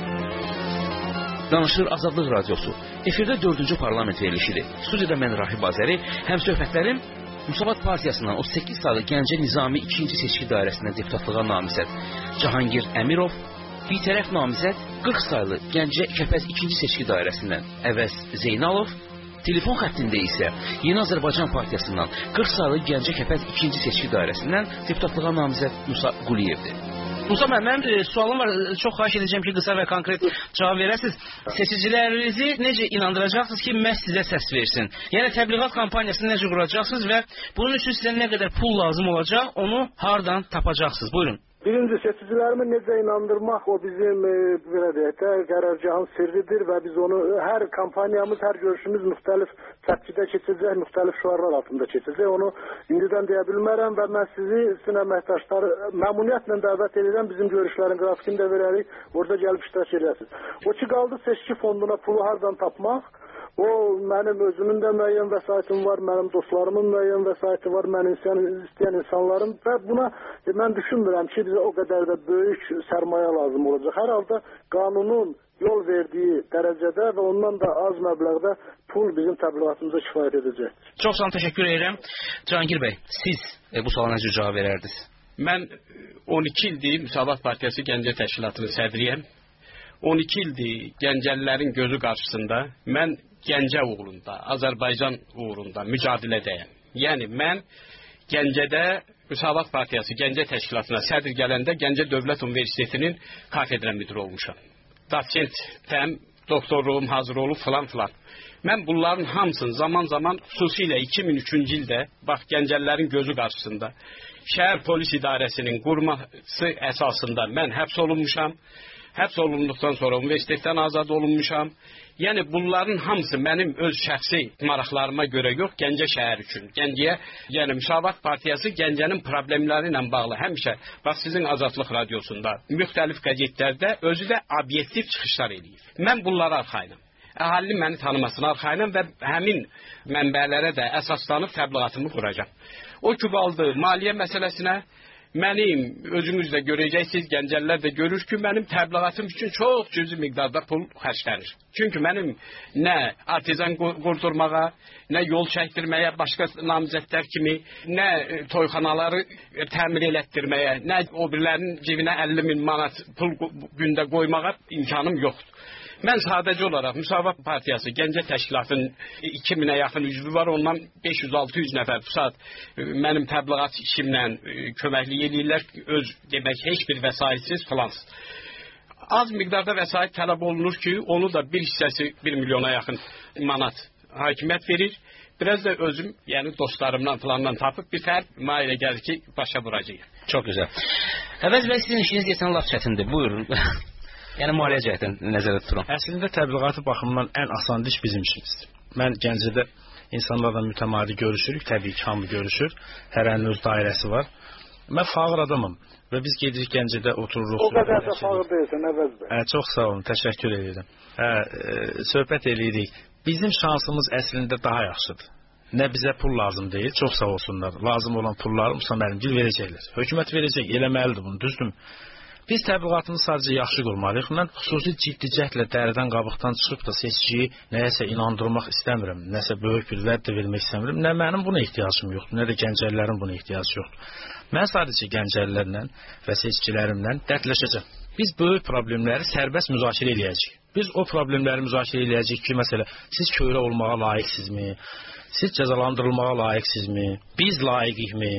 Danışır Azadlıq Radiosu. Efirdə 4-cü parlament verilişidir. Studiyada mən Rahib Azəri, həm söhbətlərim Müsavat Partiyasından 38 saylı Gəncə Nizami 2-ci seçki dairəsində deputatlığa namizəd Cahangir Əmirov, bir tərəf namizəd 40 saylı Gəncə Kəpəz 2-ci seçki dairəsindən Əvəz Zeynalov, telefon xəttində isə Yeni Azərbaycan Partiyasından 40 saylı Gəncə Kəpəz 2-ci seçki dairəsindən deputatlığa namizəd Musa Quliyevdir.
Musa mənim sualım var. Çox xahiş edəcəm ki, qısa və konkret cavab verəsiniz. Seçicilərinizi necə inandıracaqsınız ki, məhz sizə səs versin? Yəni təbliğat kampaniyasını necə quracaqsınız və bunun üçün sizə nə qədər pul lazım olacaq, onu hardan tapacaqsınız? Buyurun.
Birinci, seçicilərimi necə inandırmaq o bizim belə deyək də qərargahın sirridir və biz onu hər kampaniyamız, hər görüşümüz müxtəlif çəpkidə keçəcək, müxtəlif şüarlar altında keçəcək. Onu indidən deyə bilmərəm və mən sizi, sizin əməkdaşları məmnuniyyətlə dəvət edirəm. Bizim görüşlərin qrafikini də verərik, orada gəlib iştirak edəsiniz. O ki, qaldı seçki fonduna pulu hardan tapmaq. O mənim özümün də müəyyən vəsaitim var, mənim dostlarımın müəyyən vəsaiti var, mənim istəyən insanların və buna mən düşünmürəm ki, bizə o qədər də böyük sərmayə lazım olacaq. Hər halda qanunun yol verdiyi dərəcədə və ondan da az məbləğdə pul bizim təbliğatımıza kifayət edəcək.
Çox sağ olun, təşəkkür edirəm. Cahangir bəy, siz bu suala necə cavab verərdiniz?
Mən 12 ildir Müsavat Partiyası Gəncə Təşkilatının sədriyəm. 12 ildir Gəncəlilərin gözü qarşısında mən Gəncə uğrunda, Azərbaycan uğrunda mücadilədəyəm. Yəni mən Gəncədə Müsavat Partiyası Gəncə Təşkilatına sədr gələndə Gəncə Dövlət Universitetinin kafedra müdiri olmuşam. Doçentəm, doktorluğum hazır olub filan. Mən bunların hamısını zaman xüsusilə 2003-cü ildə bax Gəncəlilərin gözü qarşısında şəhər polis idarəsinin qurması əsasında mən həbs olunmuşam. Həbs olunduqdan sonra universitetdən azad olunmuşam. Yəni bunların hamısı mənim öz şəxsi maraqlarıma görə yox, Gəncə şəhər üçün. Gəncəyə, yəni Müsavat Partiyası Gəncənin problemləri ilə bağlı həmişə, bax sizin Azadlıq Radiosunda, müxtəlif qəzetlərdə özü də obyektiv çıxışlar eləyir. Mən bunlara arxayınam. Əhali məni tanımasına arxayınam və həmin mənbələrə də əsaslanıb təbliğatımı quracam. O ki, qaldı maliyyə məsələsinə, mənim özünüz də görəcəksiniz, Gəncəlilər də görür ki, mənim təbliğatım üçün çox cüzi miqdarda pul xərclənir. Çünki mənim nə artizan qurdurmağa, nə yol çəkdirməyə, başqa namizədlər kimi, nə toyxanaları təmir elətdirməyə, nə o birilərinin cibinə 50 min manat pul gündə qoymağa imkanım yoxdur. Mən sadəcə olaraq Müsavat Partiyası Gəncə Təşkilatının 2000-ə yaxın üzvü var. Ondan 500-600 nəfər bu saat mənim təbliğat işimlə köməklik edirlər. Öz demək heç bir vəsaitsiz filansız. Az miqdarda vəsait tələb olunur ki, onu da bir hissəsi 1 milyona yaxın manat hakimiyyət verir. Biraz da özüm, yəni dostlarımdan falandan tapıb bir fərq müayinə gəlir ki, başa vuracağıq.
Çox gözəl. Əvəz bəy, sizin işiniz deyəsən laf çətindir. Buyurun. Yəni maliyyə cəhətdən nəzərdə tuturam.
Əslində təbliğatı baxımından ən asan iş bizim işimizdir. Mən Gəncədə insanlarla mütəmadi görüşürük, təbii ki, hamı görüşür. Hərənin öz dairəsi var. Mən fağır adamım və biz gedirik Gəncədə otururuq.
O qədər də fağır deyilsən, Əvəz bəy.
Çox sağ olun, təşəkkür edirəm. Söhbət eləyirik. Bizim şansımız əslində daha yaxşıdır. Nə bizə pul lazım deyil, çox sağ olsunlar. Lazım olan pulları Musa müəllimgil verəcəklər. Hökumət verəcək, eləməlidir bunu, düzdürmü? Biz təbliğatını sadəcə yaxşı qurmalıyıq. Mən xüsusi ciddi cəhdlə dəridən qabıqdan çıxıb da seçiciyi nəyəsə inandırmaq istəmirəm. Nəsə böyük bir vəd də vermək istəmirəm. Nə mənim buna ehtiyacım yoxdur, nə də gəncəlilərin buna ehtiyacı yoxdur. Mən sadəcə gəncəlilərlə və seçicilərimlə dərdləşəcəm. Biz böyük problemləri sərbəst müzakirə eləyəcəyik. Biz o problemləri müzakirə eləyəcəyik ki, məsələ, siz kövrə olmağa layiqsizmi? Siz cəzalandırılmağa layiqsizmi? Biz layiqikmi?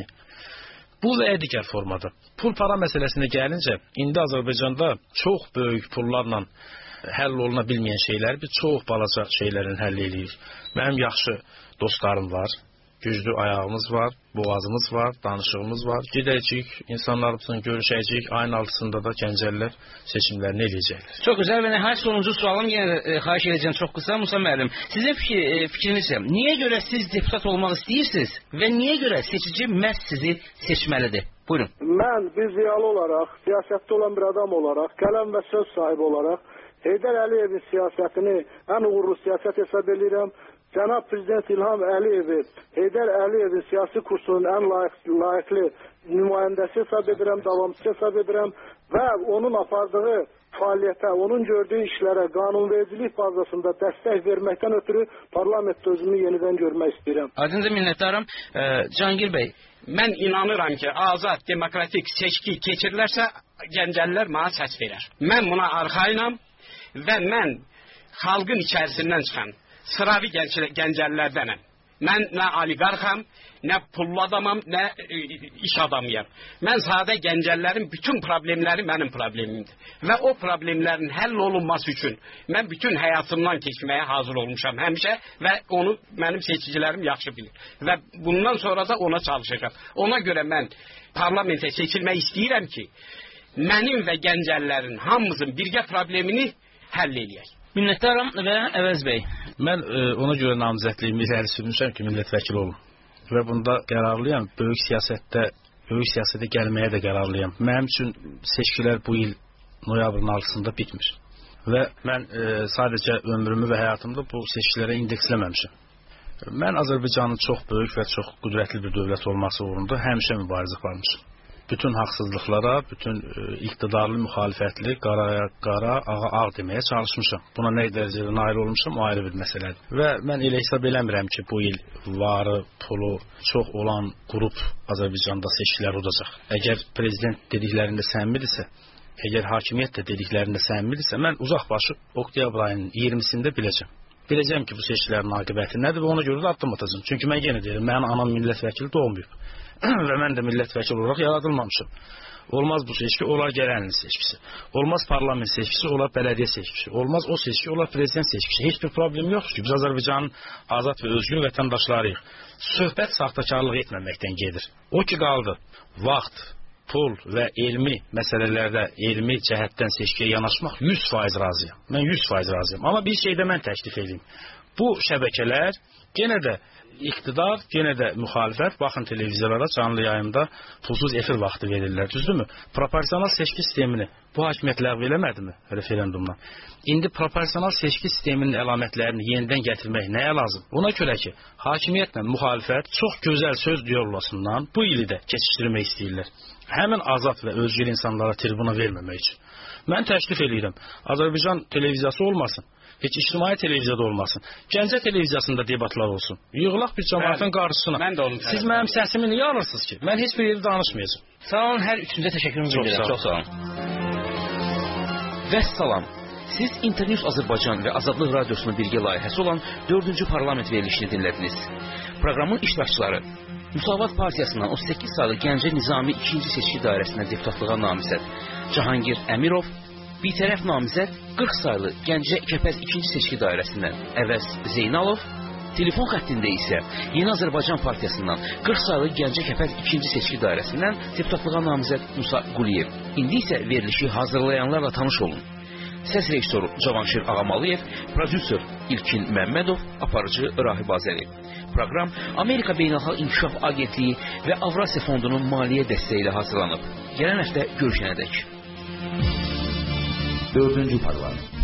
Bu və digər formada. Pul para məsələsinə gəlincə, indi Azərbaycanda çox böyük pullarla həll oluna bilməyən şeyləri biz çox balaca şeylərin həll edirik. Mənim yaxşı dostlarım var, güclü ayağımız var, boğazımız var, danışığımız var. Gedəcəyik, insanlarımızla görüşəcəyik, ayın altısında da Gəncəlilər seçimlərini eləyəcəklər.
Çox gözəl və nəhayət sonuncu sualım, yenə xahiş edəcəm çox qısa Musa müəllim. Sizin fikriniz isə, niyə görə siz deputat olmaq istəyirsiniz və niyə görə seçici məhz sizi seçməlidir? Buyurun.
Mən bir ziyalı olaraq, siyasətdə olan bir adam olaraq, qələm və söz sahibi olaraq Heydər Əliyevin siyasətini ən uğurlu siyasət hesab edirəm. Cənab Prezident İlham Əliyevi Heydər Əliyevin siyasi kursunun ən layiqli nümayəndəsi hesab edirəm, davamçısı hesab edirəm və onun apardığı fəaliyyətə, onun gördüyü işlərə qanunvericilik bazasında dəstək verməkdən ötürü parlamentdə özümü yenidən görmək istəyirəm.
Adınıza minnətdaram. Cangir bəy,
mən inanıram ki, azad, demokratik seçki keçirilərsə, Gəncəlilər mənə səs verər. Mən buna arxayınam və mən xalqın içərisindən çıxan sıravi gəncəlilərdənəm. Mən nə oliqarxam, nə pullu adamam, nə iş adamıyam. Mən sadə gəncəlilərin bütün problemləri mənim problemimdir. Və o problemlərin həll olunması üçün mən bütün həyatımdan keçməyə hazır olmuşam həmişə və onu mənim seçicilərim yaxşı bilir. Və bundan sonra da ona çalışacağam. Ona görə mən parlamentə seçilmək istəyirəm ki, mənim və gəncəlilərin hamımızın birgə problemini həll eləyək.
Minnətdaram və Əvəz bəy.
Mən ona görə namizədliyimi irəli sürmüşəm ki, millət vəkili olum. Və bunda qərarlıyam. Böyük siyasətə gəlməyə də qərarlıyam. Mənim üçün seçkilər bu il noyabrın 6-sında bitmir. Və mən sadəcə ömrümü və həyatımda bu seçkilərə indeksləməmişəm. Mən Azərbaycanın çox böyük və çox qüdrətli bir dövlət olması uğrunda həmişə mübarizə aparmışam. Bütün haqsızlıqlara, bütün iqtidarlı, müxalifətli, qara, ağ deməyə çalışmışam. Buna nə dərəcədə nail olmuşam, o ayrı bir məsələdir. Və mən elə hesab eləmirəm ki, bu il varı, pulu çox olan qrup Azərbaycanda seçkilər udacaq. Əgər prezident dediklərində səmimidirsə, əgər hakimiyyət də dediklərində səmimidirsə, mən uzaqbaşı oktyabr ayının 20-sində biləcəm. Biləcəm ki, bu seçkilərin aqibəti nədir və ona görə də addım atacağım. Çünki mən yenə deyirəm, mənim anam millət vəkili doğmayıb. Və mən də millət vəkili olaraq yaradılmamışım. Olmaz bu seçki, olar gələn il seçkisi. Olmaz parlament seçkisi, olar bələdiyyə seçkisi. Olmaz o seçki, olar prezident seçkisi. Heç bir problem yoxdur ki, biz Azərbaycanın azad və özgür vətəndaşlarıyıq. Söhbət saxtakarlıq etməməkdən gedir. O ki qaldı, vaxt, pul və elmi məsələlərdə, elmi cəhətdən seçkiyə yanaşmaq 100% razıyam. Mən 100% razıyam. Amma bir şey də mən təklif edeyim. Bu şəbəkələr yenə də iqtidar, yenə də müxalifət, baxın televiziyalara canlı yayımda pulsuz efir vaxtı verirlər, düzdürmü? Proporsional seçki sistemini bu hakimiyyət ləğv eləmədimi referendumdan? İndi proporsional seçki sisteminin əlamətlərini yenidən gətirmək nəyə lazım? Ona görə ki, hakimiyyətlə müxalifət çox gözəl söz diyaloqlarından bu ili də keçişdirmək istəyirlər. Həmin azad və özgür insanlara tribuna verməmək üçün. Mən təklif edirəm, Azərbaycan televiziyası olmasın. Heç ictimai televiziyada olmasın. Gəncə televiziyasında debatlar olsun. Yığılaq bir cəmaatın qarşısına. Siz mənim səsimi niyə alırsınız ki? Mən heç bir yerdə danışmayacağım.
Sağ olun, hər üçünüzə təşəkkürümü bildirirəm. Çox sağ olun. Vəssalam.
Siz İnternews Azərbaycan və Azadlıq Radiosunun birgə layihəsi olan 4-cü parlament verilişini dinlədiniz. Proqramın iştirakçıları Müsavat Partiyasından 38 saylı Gəncə Nizami 2-ci seçki dairəsində deputatlığa namizəd Cahangir Əmirov, bitərəf namizəd 40 saylı Gəncə Kəpəz 2-ci seçki dairəsindən Əvəz Zeynalov, telefon xəttində isə Yeni Azərbaycan Partiyasından 40 saylı Gəncə Kəpəz 2-ci seçki dairəsindən deputatlığa namizəd Musa Quliyev. İndi isə verilişi hazırlayanlarla tanış olun. Səs rejissoru Cavanşir Ağamalıyev, prodüser İlkin Məmmədov, aparıcı Rahib Azəri. Proqram Amerika Beynəlxalq İnkişaf Agentliyi və Avrasiya Fondunun maliyyə dəstəyi ilə hazırlanıb. Gələn həftə görüşənədək.
4-cü parlament.